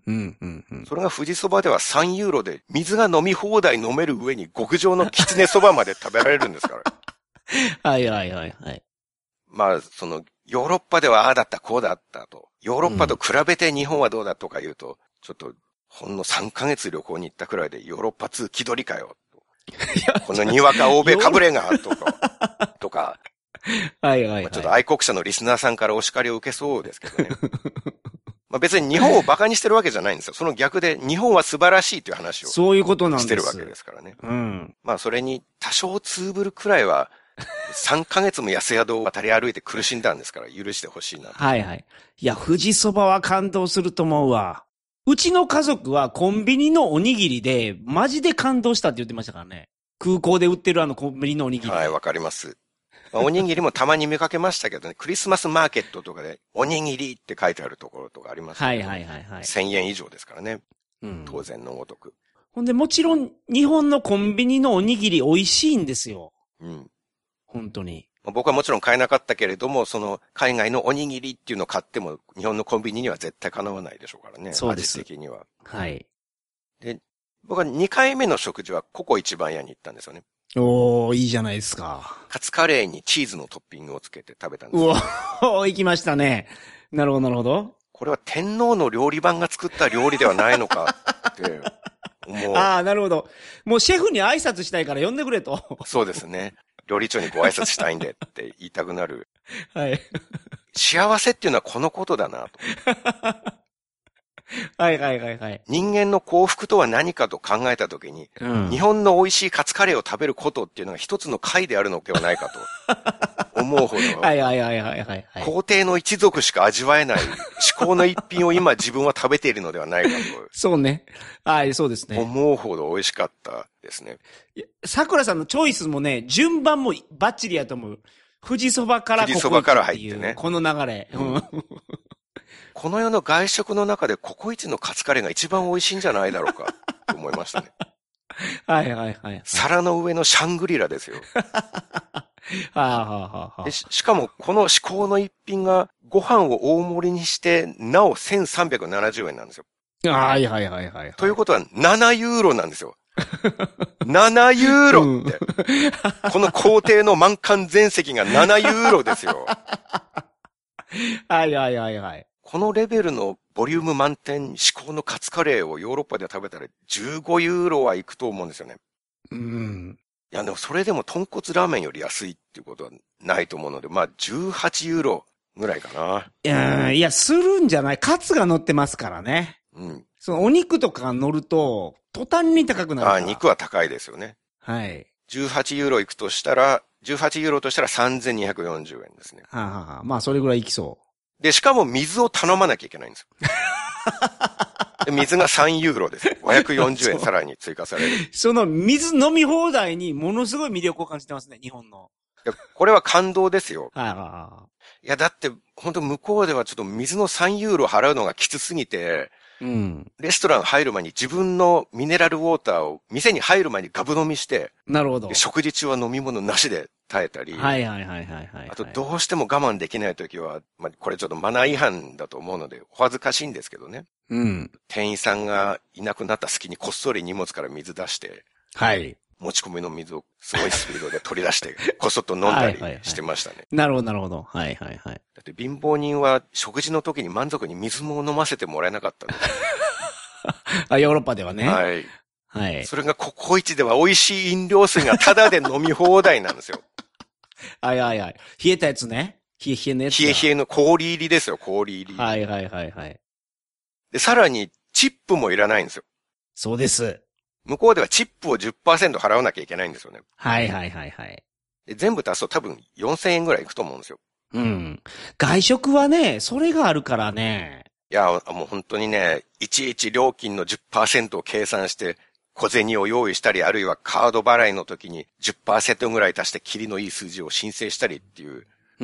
うん、うん、うん。 それが富士蕎麦ではさんユーロで水が飲み放題飲める上に極上のきつね蕎麦まで食べられるんですから。 はいはいはいはい。 まあ、その、ヨーロッパではああだった、こうだったと。ヨーロッパと比べて日本はどうだとか言うと、うん、ちょっと、ほんのさんかげつ旅行に行ったくらいでヨーロッパ通気取りかよ。このにわか欧米かぶれが、とか、とか。 はいはいはい。 まあ、ちょっと愛国者のリスナーさんからお叱りを受けそうですけどね。まあ別に日本を馬鹿にしてるわけじゃないんですよ。その逆で日本は素晴らしいという話を。 そういうことなんです。 してるわけですからね。 うん。 まあそれに多少つぶるくらいは、さんかげつも安宿を渡り歩いて苦しんだんですから許してほしいな。 はいはい。いや、富士蕎麦は感動すると思うわ。うちの家族はコンビニのおにぎりで、マジで感動したって言ってましたからね。空港で売ってるあのコンビニのおにぎり。 はい、わかります。まあ、おにぎりもたまに見かけましたけどね、クリスマスマーケットとかで、おにぎりって書いてあるところとかありますね。 はいはいはいはい。 せんえん以上ですからね。 うん。 当然のごとく。 ほんで、もちろん、日本のコンビニのおにぎり美味しいんですよ。 うん。 本当に。 僕はもちろん買えなかったけれども、その海外のおにぎりっていうのを買っても、日本のコンビニには絶対かなわないでしょうからね。 そうです。 味的には。 はい。 で、僕はにかいめの食事はココ一番屋に行ったんですよね。 おー、いいじゃないですか。 カツカレーにチーズのトッピングをつけて食べたんですよ。うおー、行きましたね。なるほど、なるほど。 これは天皇の料理番が作った料理ではないのかって思う。 ああ、なるほど。もうシェフに挨拶したいから呼んでくれと。 そうですね。料理長にご挨拶したいんでって言いたくなる。 はい。 幸せっていうのはこのことだなと。 はいはいはいはい。 人間の幸福とは何かと考えたときに、うん、日本の美味しいカツカレーを食べることっていうのが一つの会であるのではないかと思うほど。 はいはいはいはいはい。 皇帝の一族しか味わえない至高の一品を今自分は食べているのではないかと。 そうね。はい、そうですね。 思うほど美味しかったですね。 桜さんのチョイスもね、順番もバッチリやと思う。富士蕎麦からここ富士蕎麦から入ってね。 この流れ。うん、 この世の外食の中でココイチのカツカレーが一番美味しいんじゃないだろうかと思いましたね。 はいはいはい。 皿の上のシャングリラですよ。 はあ、はあはあ、 でし。しかもこの至高の一品がご飯を大盛りにしてなおせんさんびゃくななじゅうえんなんですよ。 はいはいはいはい。 ということはななユーロなんですよ。ななユーロって。うん、この皇帝の満館全席がななユーロですよ。 はいはいはいはい。 このレベルのボリューム満点至高のカツカレーをヨーロッパで食べたらじゅうごユーロはいくと思うんですよね。 うん。 いやでもそれでも豚骨ラーメンより安いっていうことはないと思うので、まあじゅうはちユーロぐらいかな。 いや、いや、するんじゃない？カツが乗ってますからね。 うん。 そのお肉とかが乗ると、途端に高くなるから。 ああ、肉は高いですよね。 はい。 じゅうはちユーロいくとしたら、じゅうはちユーロとしたらさんぜんにひゃくよんじゅうえんですね。 はあ、はあ、まあそれぐらいいきそで、しかも水を頼まなきゃいけないんですよ。で水がさんユーロです。ごひゃくよんじゅうえんさらに追加される。 その水飲み放題にものすごい魅力を感じてますね、日本の。 いやこれは感動ですよ。 ああ。 いや、だって、本当向こうではちょっと水のさんユーロ払うのがきつすぎて、 うん。 レストラン入る前に自分のミネラルウォーターを店に入る前にガブ飲みして、 なるほど。 食事中は飲み物なしで耐えたり、 はいはいはいはいはい。 あとどうしても我慢できないときは、まあ、これちょっとマナー違反だと思うので、お恥ずかしいんですけどね。 うん。 店員さんがいなくなった隙にこっそり荷物から水出して、 はい。 持ち込みの水をすごいスピードで取り出して、こそっと飲んだりしてましたね。 はいはいはい、なるほどなるほど。はいはいはい。 だって貧乏人は食事の時に満足に水も飲ませてもらえなかったんです。 あ、ヨーロッパではね。 はい。 はい。 それがココイチでは美味しい飲料水がタダで飲み放題なんですよ。 はいはいはい。冷えたやつね。冷え冷えのやつ。 冷え冷えの氷入りですよ、氷入り。 はいはいはいはい。 で、さらに、チップもいらないんですよ。 そうです。 向こうではチップを じゅっパーセント 払わなきゃいけないんですよね。 はいはいはいはい。 で全部足すと多分よんせんえんぐらいいくと思うんですよ。 うん。外食はね、それがあるからね。 いや、もう本当にね、いちいち料金の じゅっパーセント を計算して、小銭を用意したり、あるいはカード払いの時に じゅっパーセント ぐらい足してキリのいい数字を申請したりっていう。 うん。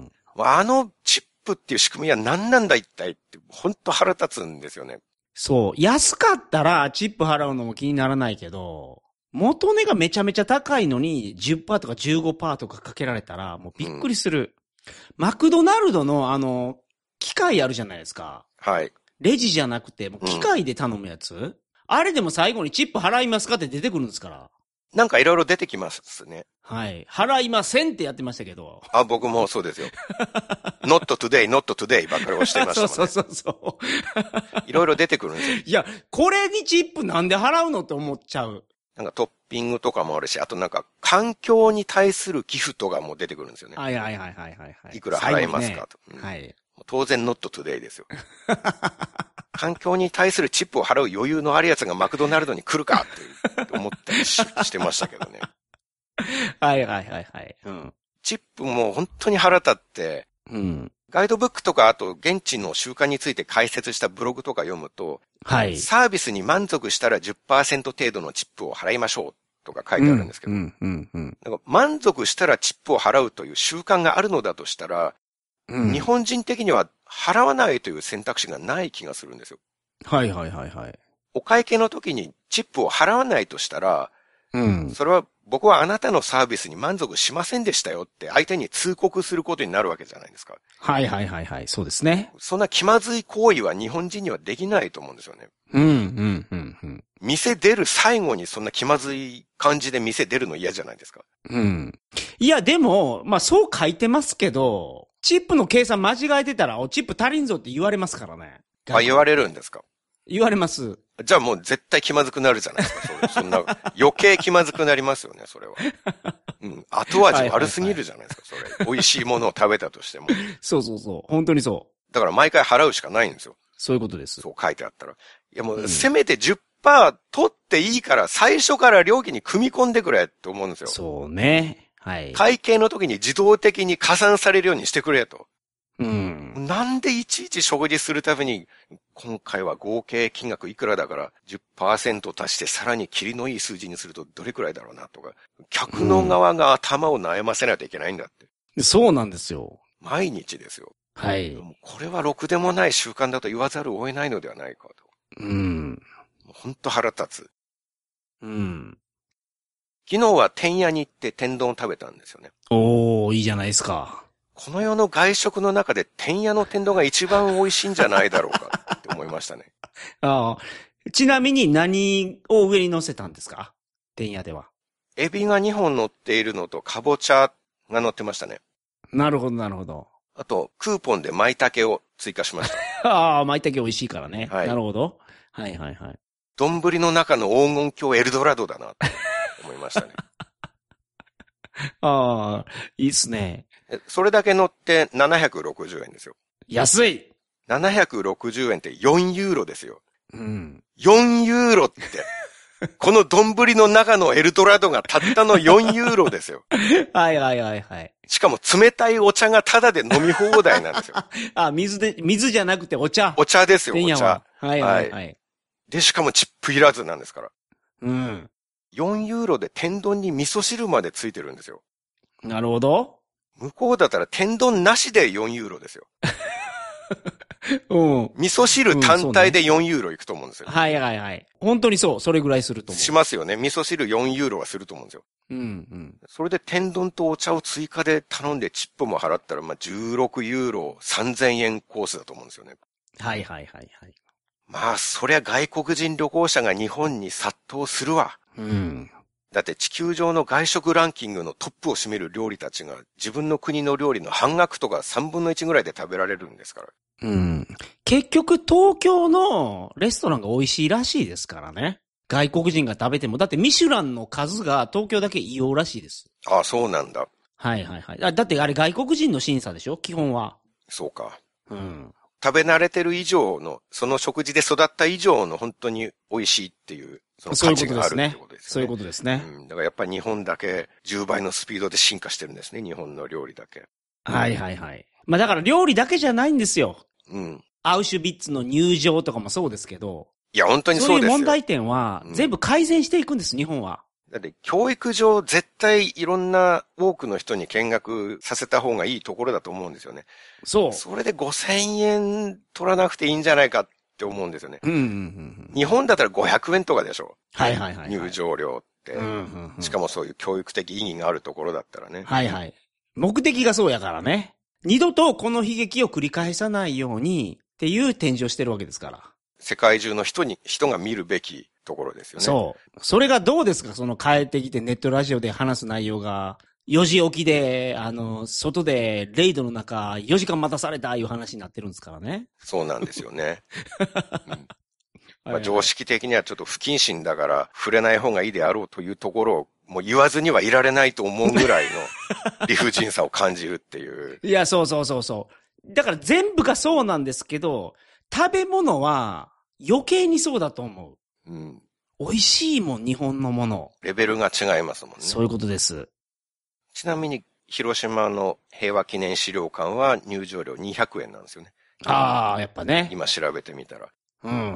あのチップっていう仕組みは何なんだ一体って、本当腹立つんですよね。 そう。安かったらチップ払うのも気にならないけど、元値がめちゃめちゃ高いのに じゅっパーセント とか じゅうごパーセント とかかけられたらもうびっくりする。うん、マクドナルドのあの、機械あるじゃないですか。 はい。 レジじゃなくて、もう機械で頼むやつ、うん、あれでも最後にチップ払いますかって出てくるんですから。 なんかいろいろ出てきますね。 はい。払いませんってやってましたけど。 あ、僕もそうですよ。not today, not today ばっかり押してましたもんね。 そうそうそうそう。 いろいろ出てくるんですよ。 いや、これにチップなんで払うのって思っちゃう。 なんかトッピングとかもあるし、あとなんか環境に対する寄付とかも出てくるんですよね。 はいはいはいはいはい、はい。 いくら払いますか、ね、と、うん。はい。当然 not today ですよ。環境に対するチップを払う余裕のあるやつがマクドナルドに来るかって思ったり し, してましたけどね。 はいはいはいはい。うん、 チップも本当に腹立って、 うん、 ガイドブックとかあと現地の習慣について解説したブログとか読むと、 はい、 サービスに満足したら じゅっパーセント 程度のチップを払いましょうとか書いてあるんですけど、 うんうんうん、 なんか満足したらチップを払うという習慣があるのだとしたら、うん、日本人的には払わないという選択肢がない気がするんですよ。 はいはいはいはい。 お会計の時にチップを払わないとしたら、 うん、 それは僕はあなたのサービスに満足しませんでしたよって相手に通告することになるわけじゃないですか。 はいはいはいはい。そうですね。 そんな気まずい行為は日本人にはできないと思うんですよね。 うんうんうんうん。 店出る最後にそんな気まずい感じで店出るの嫌じゃないですか。 うん。いやでも、まあそう書いてますけど、チップの計算間違えてたら、おチップ足りんぞって言われますからね。 あ、言われるんですか？ 言われます。 じゃあもう絶対気まずくなるじゃないですか。そ, そんな余計気まずくなりますよね、それは。うん。後味悪すぎるじゃないですか、それ。美味しいものを食べたとしても。 そうそうそう。本当にそう。 だから毎回払うしかないんですよ。 そういうことです。 そう書いてあったら。いやもう、うん、せめて じゅっパーセント 取っていいから最初から料金に組み込んでくれって思うんですよ。 そうね。はい。 会計の時に自動的に加算されるようにしてくれと。 うん。 なんでいちいち食事するたびに、今回は合計金額いくらだから じゅっパーセント 足してさらにキリのいい数字にするとどれくらいだろうなとか、客の側が頭を悩ませないといけないんだって。 うん、そうなんですよ。 毎日ですよ。 はい。 これはろくでもない習慣だと言わざるを得ないのではないかと。 うん。 ほんと腹立つ。 うん。 昨日は天屋に行って天丼を食べたんですよね。 おー、いいじゃないですか。 この世の外食の中で天屋の天丼が一番美味しいんじゃないだろうかって思いましたね。 ああ。ちなみに何を上に乗せたんですか？天屋では。 エビがにほん乗っているのとかぼちゃが乗ってましたね。 なるほど、なるほど。 あと、クーポンで舞茸を追加しました。 ああ、舞茸美味しいからね。 はい。 なるほど。はいはいはい。 丼の中の黄金鏡エルドラドだなと思いましたね。 ああ、いいっすね。 それだけ乗ってななひゃくろくじゅうえんですよ。 安い ! ななひゃくろくじゅうえんってよんユーロですよ。 うん。 よんユーロって。 この丼の中のエルドラドがたったのよんユーロですよ。 はいはいはいはい。 しかも冷たいお茶がタダで飲み放題なんですよ。 あ、水で、水じゃなくてお茶。 お茶ですよ、お茶。 はいはいはい。 で、しかもチップいらずなんですから。 うん。 よんユーロで天丼に味噌汁までついてるんですよ。 なるほど。 向こうだったら天丼なしでよんユーロですよ。 うん。 味噌汁単体でよんユーロいくと思うんですよ。 うんね、はいはいはい。本当にそう。それぐらいすると思う。 しますよね。味噌汁よんユーロはすると思うんですよ。 うんうん。 それで天丼とお茶を追加で頼んでチップも払ったら、まあ、じゅうろくユーロさんぜんえんコースだと思うんですよね。 はいはいはいはい。 まあ、そりゃ外国人旅行者が日本に殺到するわ。 うん。 だって地球上の外食ランキングのトップを占める料理たちが自分の国の料理の半額とかさんぶんのいちぐらいで食べられるんですから。 うん。結局東京のレストランが美味しいらしいですからね。外国人が食べても。だってミシュランの数が東京だけ異様らしいです。 ああ、そうなんだ。 はいはいはい。だってあれ外国人の審査でしょ基本は。 そうか。 うん。 食べ慣れてる以上の、その食事で育った以上の本当に美味しいっていう、その価値があるってことですね。 そういうことですね。 うん。だからやっぱり日本だけじゅうばいのスピードで進化してるんですね。日本の料理だけ。 はいはいはい。まあだから料理だけじゃないんですよ。 うん。 アウシュビッツの入場とかもそうですけど。 いや、本当にそうですよ。 そういう問題点は全部改善していくんです、うん、日本は。 だって教育上絶対いろんな多くの人に見学させた方がいいところだと思うんですよね。 そう。 それでごせんえん取らなくていいんじゃないかって思うんですよね。 うんうんうんうん、 日本だったらごひゃくえんとかでしょ。 はいはいはい、はい。 入場料って、 うんうんうん。 しかもそういう教育的意義があるところだったらね。 はいはい。目的がそうやからね。二度とこの悲劇を繰り返さないようにっていう展示をしてるわけですから。 世界中の人に、人が見るべきところですよね。 そう。それがどうですかその帰ってきてネットラジオで話す内容が、よじ起きで、あの、外でレイドの中よじかん待たされたいう話になってるんですからね。 そうなんですよね。うんまあ、常識的にはちょっと不謹慎だから触れない方がいいであろうというところをもう言わずにはいられないと思うぐらいの理不尽さを感じるっていう。 いや、そうそうそうそう。だから全部がそうなんですけど、食べ物は余計にそうだと思う。 うん。 美味しいもん、日本のもの。 レベルが違いますもんね。 そういうことです。 ちなみに、広島の平和記念資料館は入場料にひゃくえんなんですよね。 ああ、やっぱね。 今調べてみたら。 うん、うん、うん、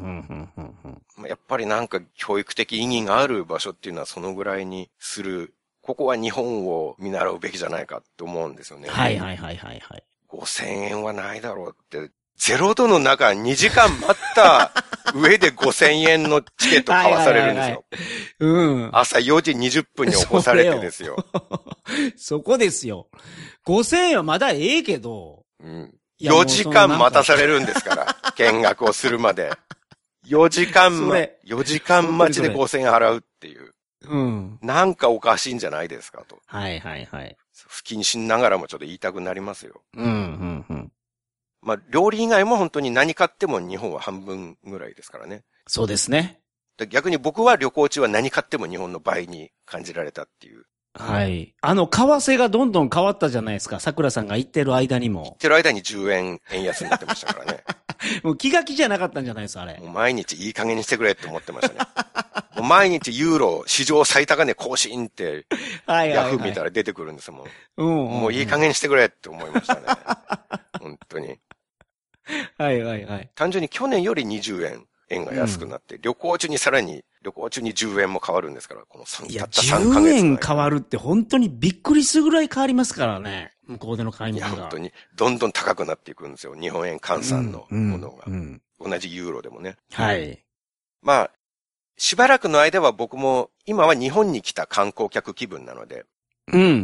うん、 うん。やっぱりなんか教育的意義がある場所っていうのはそのぐらいにする。ここは日本を見習うべきじゃないかと思うんですよね。 はいはいはいはいはい。 ごせんえんはないだろうって。ゼロ度の中にじかん待った上でごせんえんのチケット買わされるんですよ。 うん。 朝よじにじゅっぷんに起こされてですよ。 そ, そこですよ。ごせんえんはまだええけど。 うん。よじかん待たされるんですから。見学をするまで。よじかん、ま、よじかん待ちでごせんえん払うっていう。 うん。 なんかおかしいんじゃないですかと。 はいはいはい。 不謹慎ながらもちょっと言いたくなりますよ。 うんうんうん。 まあ、料理以外も本当に何買っても日本は半分ぐらいですからね。 そうですね。 逆に僕は旅行中は何買っても日本の倍に感じられたっていう。 はい。あの、為替がどんどん変わったじゃないですか。桜さんが行ってる間にも。 行ってる間にじゅうえん円安になってましたからね。 もう気が気じゃなかったんじゃないですか、あれ。 もう毎日いい加減にしてくれって思ってましたね。もう毎日ユーロ史上最高値更新って、はいはいはい、ヤフー見たら出てくるんですもん。うんうんうん、もういい加減にしてくれって思いましたね。本当に。 はいはいはい。 単純に去年よりにじゅうえん円が安くなって、うん、旅行中にさらに、旅行中にじゅうえんも変わるんですから、このさん、たったさんかげつ。 じゅうえん変わるって本当にびっくりするぐらい変わりますからね。向こうでの買い物が。 いや、本当に、どんどん高くなっていくんですよ。日本円換算のものが。うんうんうん、同じユーロでもね。 はい。 まあ、しばらくの間は僕も、今は日本に来た観光客気分なので。 うんうんうん。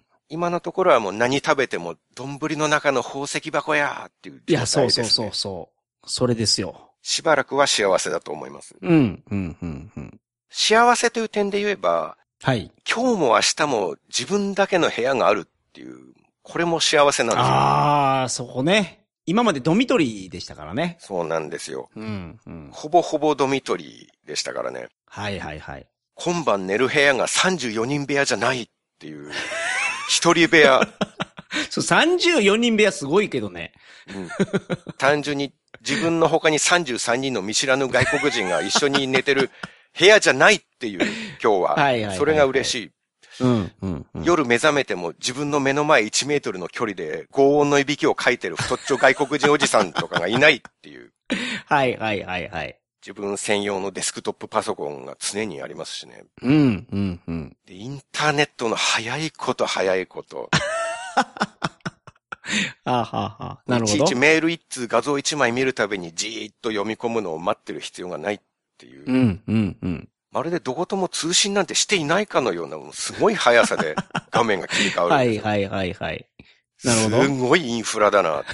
今のところはもう何食べても、丼の中の宝石箱やーっていう状態ですね。いや、 そうそうそうそう。それですよ。 しばらくは幸せだと思います。 うん、うん、うん、うん。 幸せという点で言えば、 はい。 今日も明日も自分だけの部屋があるっていう、これも幸せなんですよ。 ああ、そこね。今までドミトリーでしたからね。 そうなんですよ。 うん、うん。 ほぼほぼドミトリーでしたからね。 はいはいはい。 今晩寝る部屋がさんじゅうよにん部屋じゃないっていう、一人部屋。 そう、さんじゅうよにん部屋すごいけどね。 うん。単純に自分の他にさんじゅうさんにんの見知らぬ外国人が一緒に寝てる部屋じゃないっていう、今日は。はいはいはいはい、それが嬉しい。 うんうんうん、 夜目覚めても自分の目の前いちメートルの距離で轟音のいびきをかいてる太っちょ外国人おじさんとかがいないっていう。 はいはいはいはい。 自分専用のデスクトップパソコンが常にありますしね。 うんうんうん。 で、インターネットの早いこと早いこと。 あははなるほど。 いちいちメール一通画像一枚見るたびにじーっと読み込むのを待ってる必要がないっていう。 うんうんうん。 まるでどことも通信なんてしていないかのような、すごい速さで画面が切り替わるんですよ。 はいはいはいはい。なるほど。 すごいインフラだなって。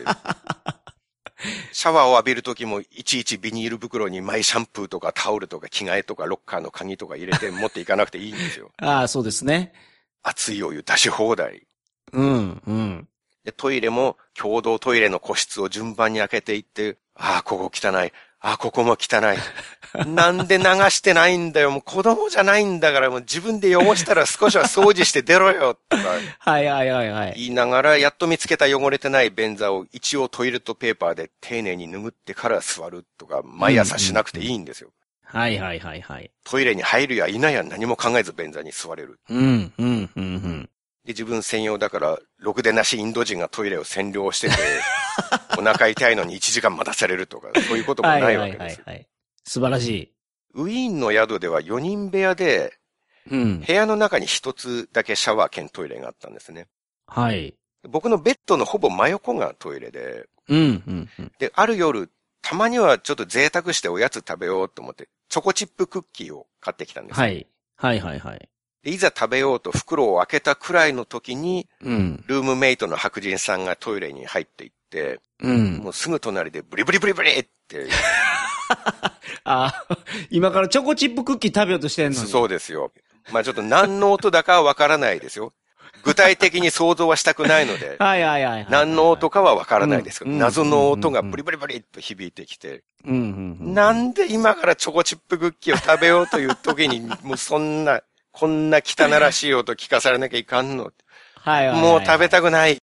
シャワーを浴びるときもいちいちビニール袋にマイシャンプーとかタオルとか着替えとかロッカーの鍵とか入れて持っていかなくていいんですよ。 ああ、そうですね。 熱いお湯出し放題。 うんうん。 で、トイレも共同トイレの個室を順番に開けていって、ああ、ここ汚い。ああ、ここも汚い。なんで流してないんだよ。もう子供じゃないんだから、もう自分で汚したら少しは掃除して出ろよ。とか。 はいはいはいはい。 言いながら、やっと見つけた汚れてない便座を一応トイレットペーパーで丁寧に拭ってから座るとか、毎朝しなくていいんですよ。 うんうんうん、はいはいはいはい。 トイレに入るや否や何も考えず便座に座れる。 うんうんうんうん。 で、自分専用だから、ろくでなしインド人がトイレを占領してて、お腹痛いのにいちじかん待たされるとか、そういうこともないわけです。はいはいはいはい。 素晴らしい。 ウィーンの宿ではよにん部屋で、うん、部屋の中に一つだけシャワー兼トイレがあったんですね。 はい。 僕のベッドのほぼ真横がトイレで、 うんうんうん、 で、ある夜、たまにはちょっと贅沢しておやつ食べようと思って、チョコチップクッキーを買ってきたんです。 はい。はいはいはい。 で、いざ食べようと袋を開けたくらいの時に、 うん、 ルームメイトの白人さんがトイレに入っていって、 うん、 もうすぐ隣でブリブリブリブリって。 あ、今からチョコチップクッキー食べようとしてんのに。 そうですよ。まあちょっと何の音だかはわからないですよ。具体的に想像はしたくないので。 はいはいはいはい。 何の音かはわからないですけど、うん、謎の音がブリブリブリっと響いてきて、 うんうんうん、 なんで今からチョコチップクッキーを食べようという時に、もうそんな、こんな汚らしい音聞かされなきゃいかんの。 はいはいはいはい、 もう食べたくないって、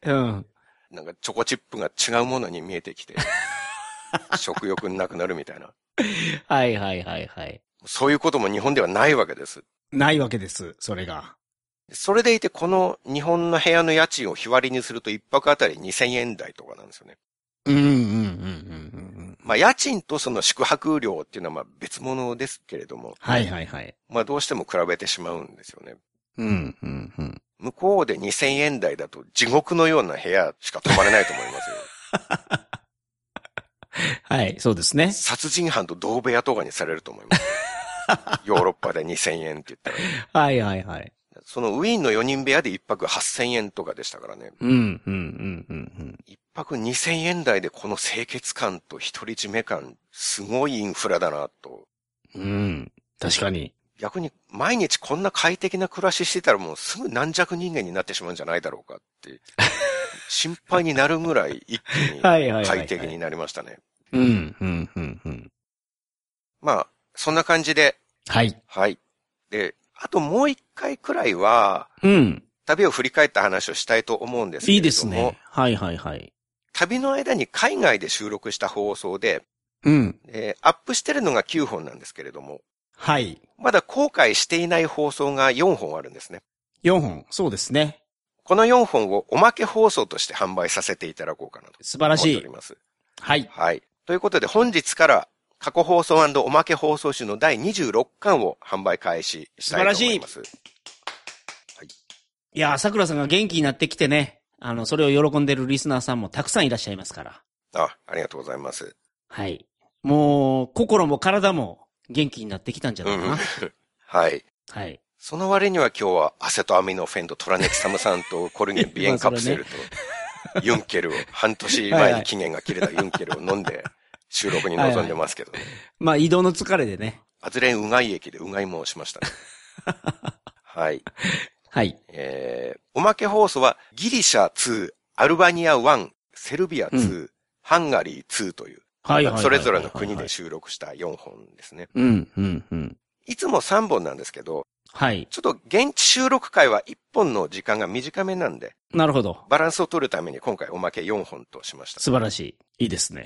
うん、 なんかチョコチップが違うものに見えてきて、食欲なくなるみたいな。 はいはいはいはい。 そういうことも日本ではないわけです。 ないわけです、それが。 それでいて、この日本の部屋の家賃を日割りにすると一泊あたりにせんえん台とかなんですよね。 うんうんうんうんうん。 まあ家賃とその宿泊料っていうのはまあ別物ですけれども。 はいはいはい。 まあどうしても比べてしまうんですよね。 うんうんうん。 向こうでにせんえん台だと地獄のような部屋しか泊まれないと思いますよ。 はい、そうですね。 殺人犯と同部屋とかにされると思います。ヨーロッパでにせんえんって言ったら、ね。 はいはいはい。 そのウィーンのよにん部屋で一泊はっせんえんとかでしたからね。 うん、うん、うん、うん。 一泊にせんえん台でこの清潔感と独り占め感、すごいインフラだなと。 うん、確かに。 逆に毎日こんな快適な暮らししてたらもうすぐ軟弱人間になってしまうんじゃないだろうかって、心配になるぐらい一気に快適になりましたね。 うん、うん、うん、うん。 まあ、そんな感じで。 はい。 はい。で、あともう一回くらいは、 うん。 旅を振り返った話をしたいと思うんですけれども。いいですね。 はいはいはい。 旅の間に海外で収録した放送で、 うん。 えー、アップしてるのがきゅうほんなんですけれども。 はい。 まだ公開していない放送がよんほんあるんですね。 よんほん、そうですね。 このよんほんをおまけ放送として販売させていただこうかなと。 素晴らしい。 思っております。 はい。 はい。ということで本日から過去放送&おまけ放送集のだいにじゅうろっかんを販売開始したいと思います。素晴らしい。 はい。いやー、桜さんが元気になってきてね、あの、それを喜んでるリスナーさんもたくさんいらっしゃいますから。 あ、ありがとうございます。 はい。もう、心も体も元気になってきたんじゃないかな。うん、 はい。 はい。 その割には今日はアセトアミノフェントトラネキサム酸とコルゲンビエンカプセルとユンケルを、半年前に期限が切れたユンケルを飲んで収録に臨んでますけどね。はいはい、 まあ移動の疲れでね。 アズレンうがい駅でうがいもしましたね。はい。 はい。 えー、おまけ放送はギリシャツー、アルバニアワン、セルビアツー、うん、ハンガリーツーという、はいはいはいはいはい、それぞれの国で収録したよんほんですね。 うん、うん、うん。 いつもさんぼんなんですけど、 はい。 ちょっと現地収録回はいっぽんの時間が短めなんで。 なるほど。 バランスを取るために今回おまけよんほんとしました。 素晴らしい。いいですね。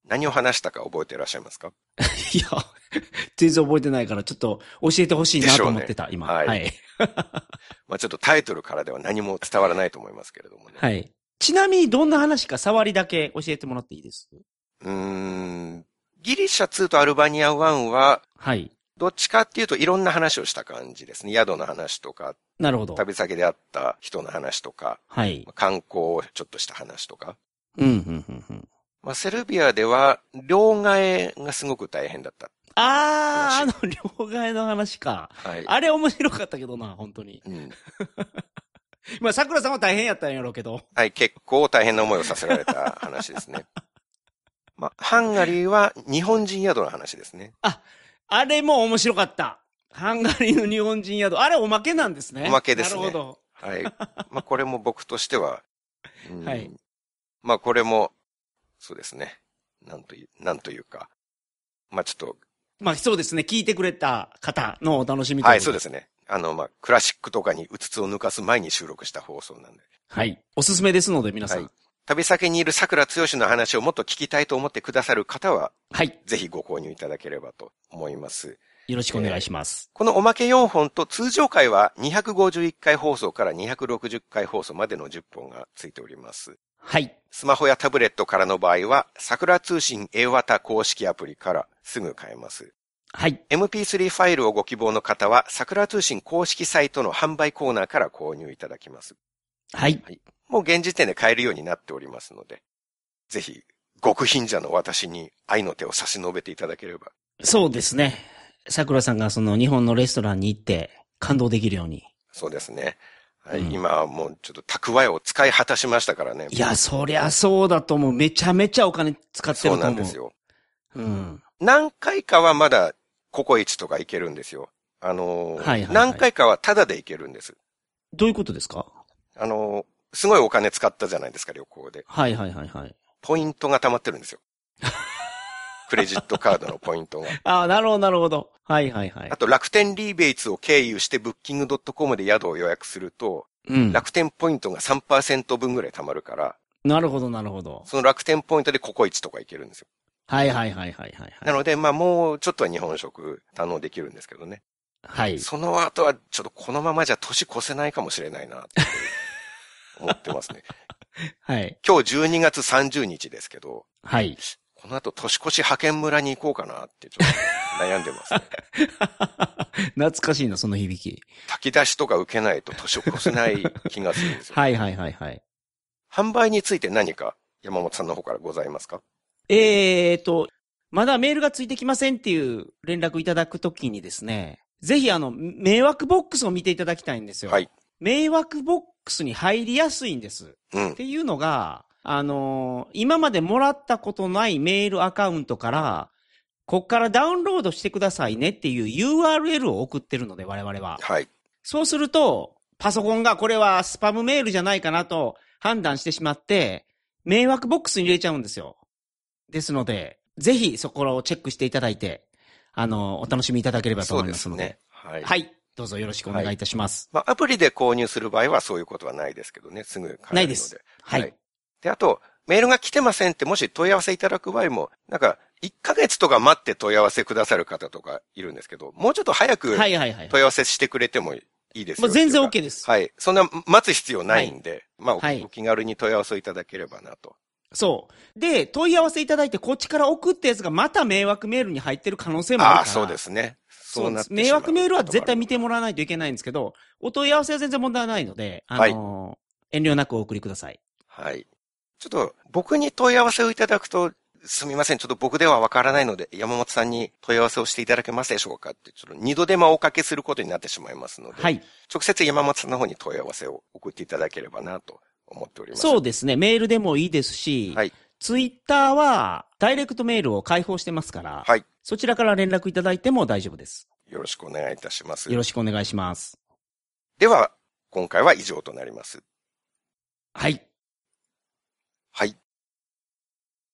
何を話したか覚えていらっしゃいますか？ いや、全然覚えてないから、ちょっと教えてほしいなと思ってた、ね、今。はい。はい、 まあちょっとタイトルからでは何も伝わらないと思いますけれどもね。 はい。ちなみにどんな話か触りだけ教えてもらっていいです？ うーん。ギリシャツーとアルバニアワンは、はい。どっちかっていうといろんな話をした感じですね。宿の話とか。 なるほど。 旅先であった人の話とか。はい。観光をちょっとした話とか。 うん、うん、うん、うん。 まあ、セルビアでは、両替がすごく大変だった。 あー、あの、両替の話か。はい。あれ面白かったけどな、本当に。うん。まあ、桜さんは大変やったんやろうけど。 はい、結構大変な思いをさせられた話ですね。まあ、ハンガリーは日本人宿の話ですね。 あ、あれも面白かった。ハンガリーの日本人宿。あれおまけなんですね。 おまけですね。 なるほど。 はい。まあ、これも僕としては、 はい。 まあ、これも、そうですね。なんという、なんというか。まあ、ちょっと。 まあ、そうですね。聞いてくれた方のお楽しみと。 はい、そうですね。あの、まあ、クラシックとかにうつつを抜かす前に収録した放送なんで。 はい。おすすめですので、皆さん。はい。 旅先にいる桜剛の話をもっと聞きたいと思ってくださる方は、はい。ぜひご購入いただければと思います。 よろしくお願いします。 えー、このおまけよんほんと通常回はにひゃくごじゅういっかい放送からにひゃくろくじゅっかい放送までのじゅっぽんがついております。 はい。 スマホやタブレットからの場合は、桜通信 エーワタ 公式アプリからすぐ買えます。はい。エムピースリー ファイルをご希望の方は、桜通信公式サイトの販売コーナーから購入いただきます。はい。はい、もう現時点で買えるようになっておりますので、ぜひ、極貧者の私に愛の手を差し伸べていただければ。 そうですね。桜さんがその日本のレストランに行って感動できるように。 そうですね。はい、うん、今はもうちょっと蓄えを使い果たしましたからね。 いや、そりゃそうだと思う。めちゃめちゃお金使ってると思う。 そうなんですよ。 うん。 何回かはまだココイチとか行けるんですよ。あのー、はいはいはい、何回かはタダで行けるんです。 どういうことですか？ あのー、すごいお金使ったじゃないですか、旅行で。 はいはいはいはい。 ポイントが溜まってるんですよ。クレジットカードのポイントが。 ああ、なるほどなるほど。はいはいはい。 あと楽天リーベイツを経由してブッキングドットコムで宿を予約すると、うん、楽天ポイントが さんパーセント 分ぐらい溜まるから。 なるほどなるほど。 その楽天ポイントでココイチとか行けるんですよ。 はいはいはいはいはい、はい。 なので、まあもうちょっとは日本食堪能できるんですけどね。 はい。 その後はちょっとこのままじゃ年越せないかもしれないなって思ってますね。 はい。 今日じゅうにがつさんじゅうにちですけど。 はい。 この後年越し派遣村に行こうかなってちょっと悩んでますね。 懐かしいな、その響き。 炊き出しとか受けないと年を越せない気がするんですよ、ね。 はいはいはいはい。 販売について何か山本さんの方からございますか？ えーと、まだメールがついてきませんっていう連絡いただくときにですね、ぜひあの、迷惑ボックスを見ていただきたいんですよ。はい。迷惑ボックスに入りやすいんです。うん。っていうのが、あのー、今までもらったことないメールアカウントから、こっからダウンロードしてくださいねっていう ユーアールエル を送ってるので、我々は。はい。そうすると、パソコンがこれはスパムメールじゃないかなと判断してしまって、迷惑ボックスに入れちゃうんですよ。ですので、ぜひそこをチェックしていただいて、あの、お楽しみいただければと思いますので。そうですね。はい。はい。どうぞよろしくお願いいたします。 はい、まあ、アプリで購入する場合はそういうことはないですけどね、すぐ買えるので。 ないです。はい。はい、 で、あと、メールが来てませんってもし問い合わせいただく場合も、なんか、いっかげつとか待って問い合わせくださる方とかいるんですけど、もうちょっと早く問い合わせしてくれてもいいですよ。 まあ、全然 OK です。 はい。そんな待つ必要ないんで、はい、まあ、はい、お気軽に問い合わせいただければなと。 そう。で、問い合わせいただいて、こっちから送ったやつがまた迷惑メールに入ってる可能性もあるから。ああ、 そうですね。 そうなって迷惑メールは絶対見てもらわないといけないんですけど、お問い合わせは全然問題ないので、あのーはい、遠慮なくお送りください。 はい。ちょっと、僕に問い合わせをいただくと、すみません。ちょっと僕ではわからないので、山本さんに問い合わせをしていただけますでしょうかって、ちょっと二度手間をおかけすることになってしまいますので、はい。直接山本さんの方に問い合わせを送っていただければなと思っております。 そうですね。メールでもいいですし、はい。ツイッターは、ダイレクトメールを開放してますから、はい。そちらから連絡いただいても大丈夫です。 よろしくお願いいたします。 よろしくお願いします。 では、今回は以上となります。 はい。 はい。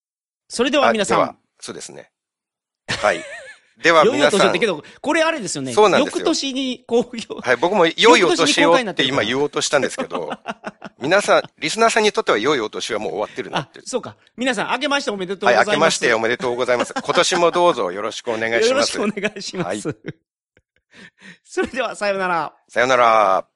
それでは皆さん。では、 そうですね。はい。 では皆さん。良いお年をってけど、これあれですよね。 そうなんですよ。 翌年に公表。 はい、僕も良いお年をって今言おうとしたんですけど、皆さん、リスナーさんにとっては良いお年はもう終わってるなって。 あ、そうか。皆さん、明けましておめでとうございます。 はい、明けましておめでとうございます。今年もどうぞよろしくお願いします。 よろしくお願いします。はい、それでは、さようなら。 さようなら。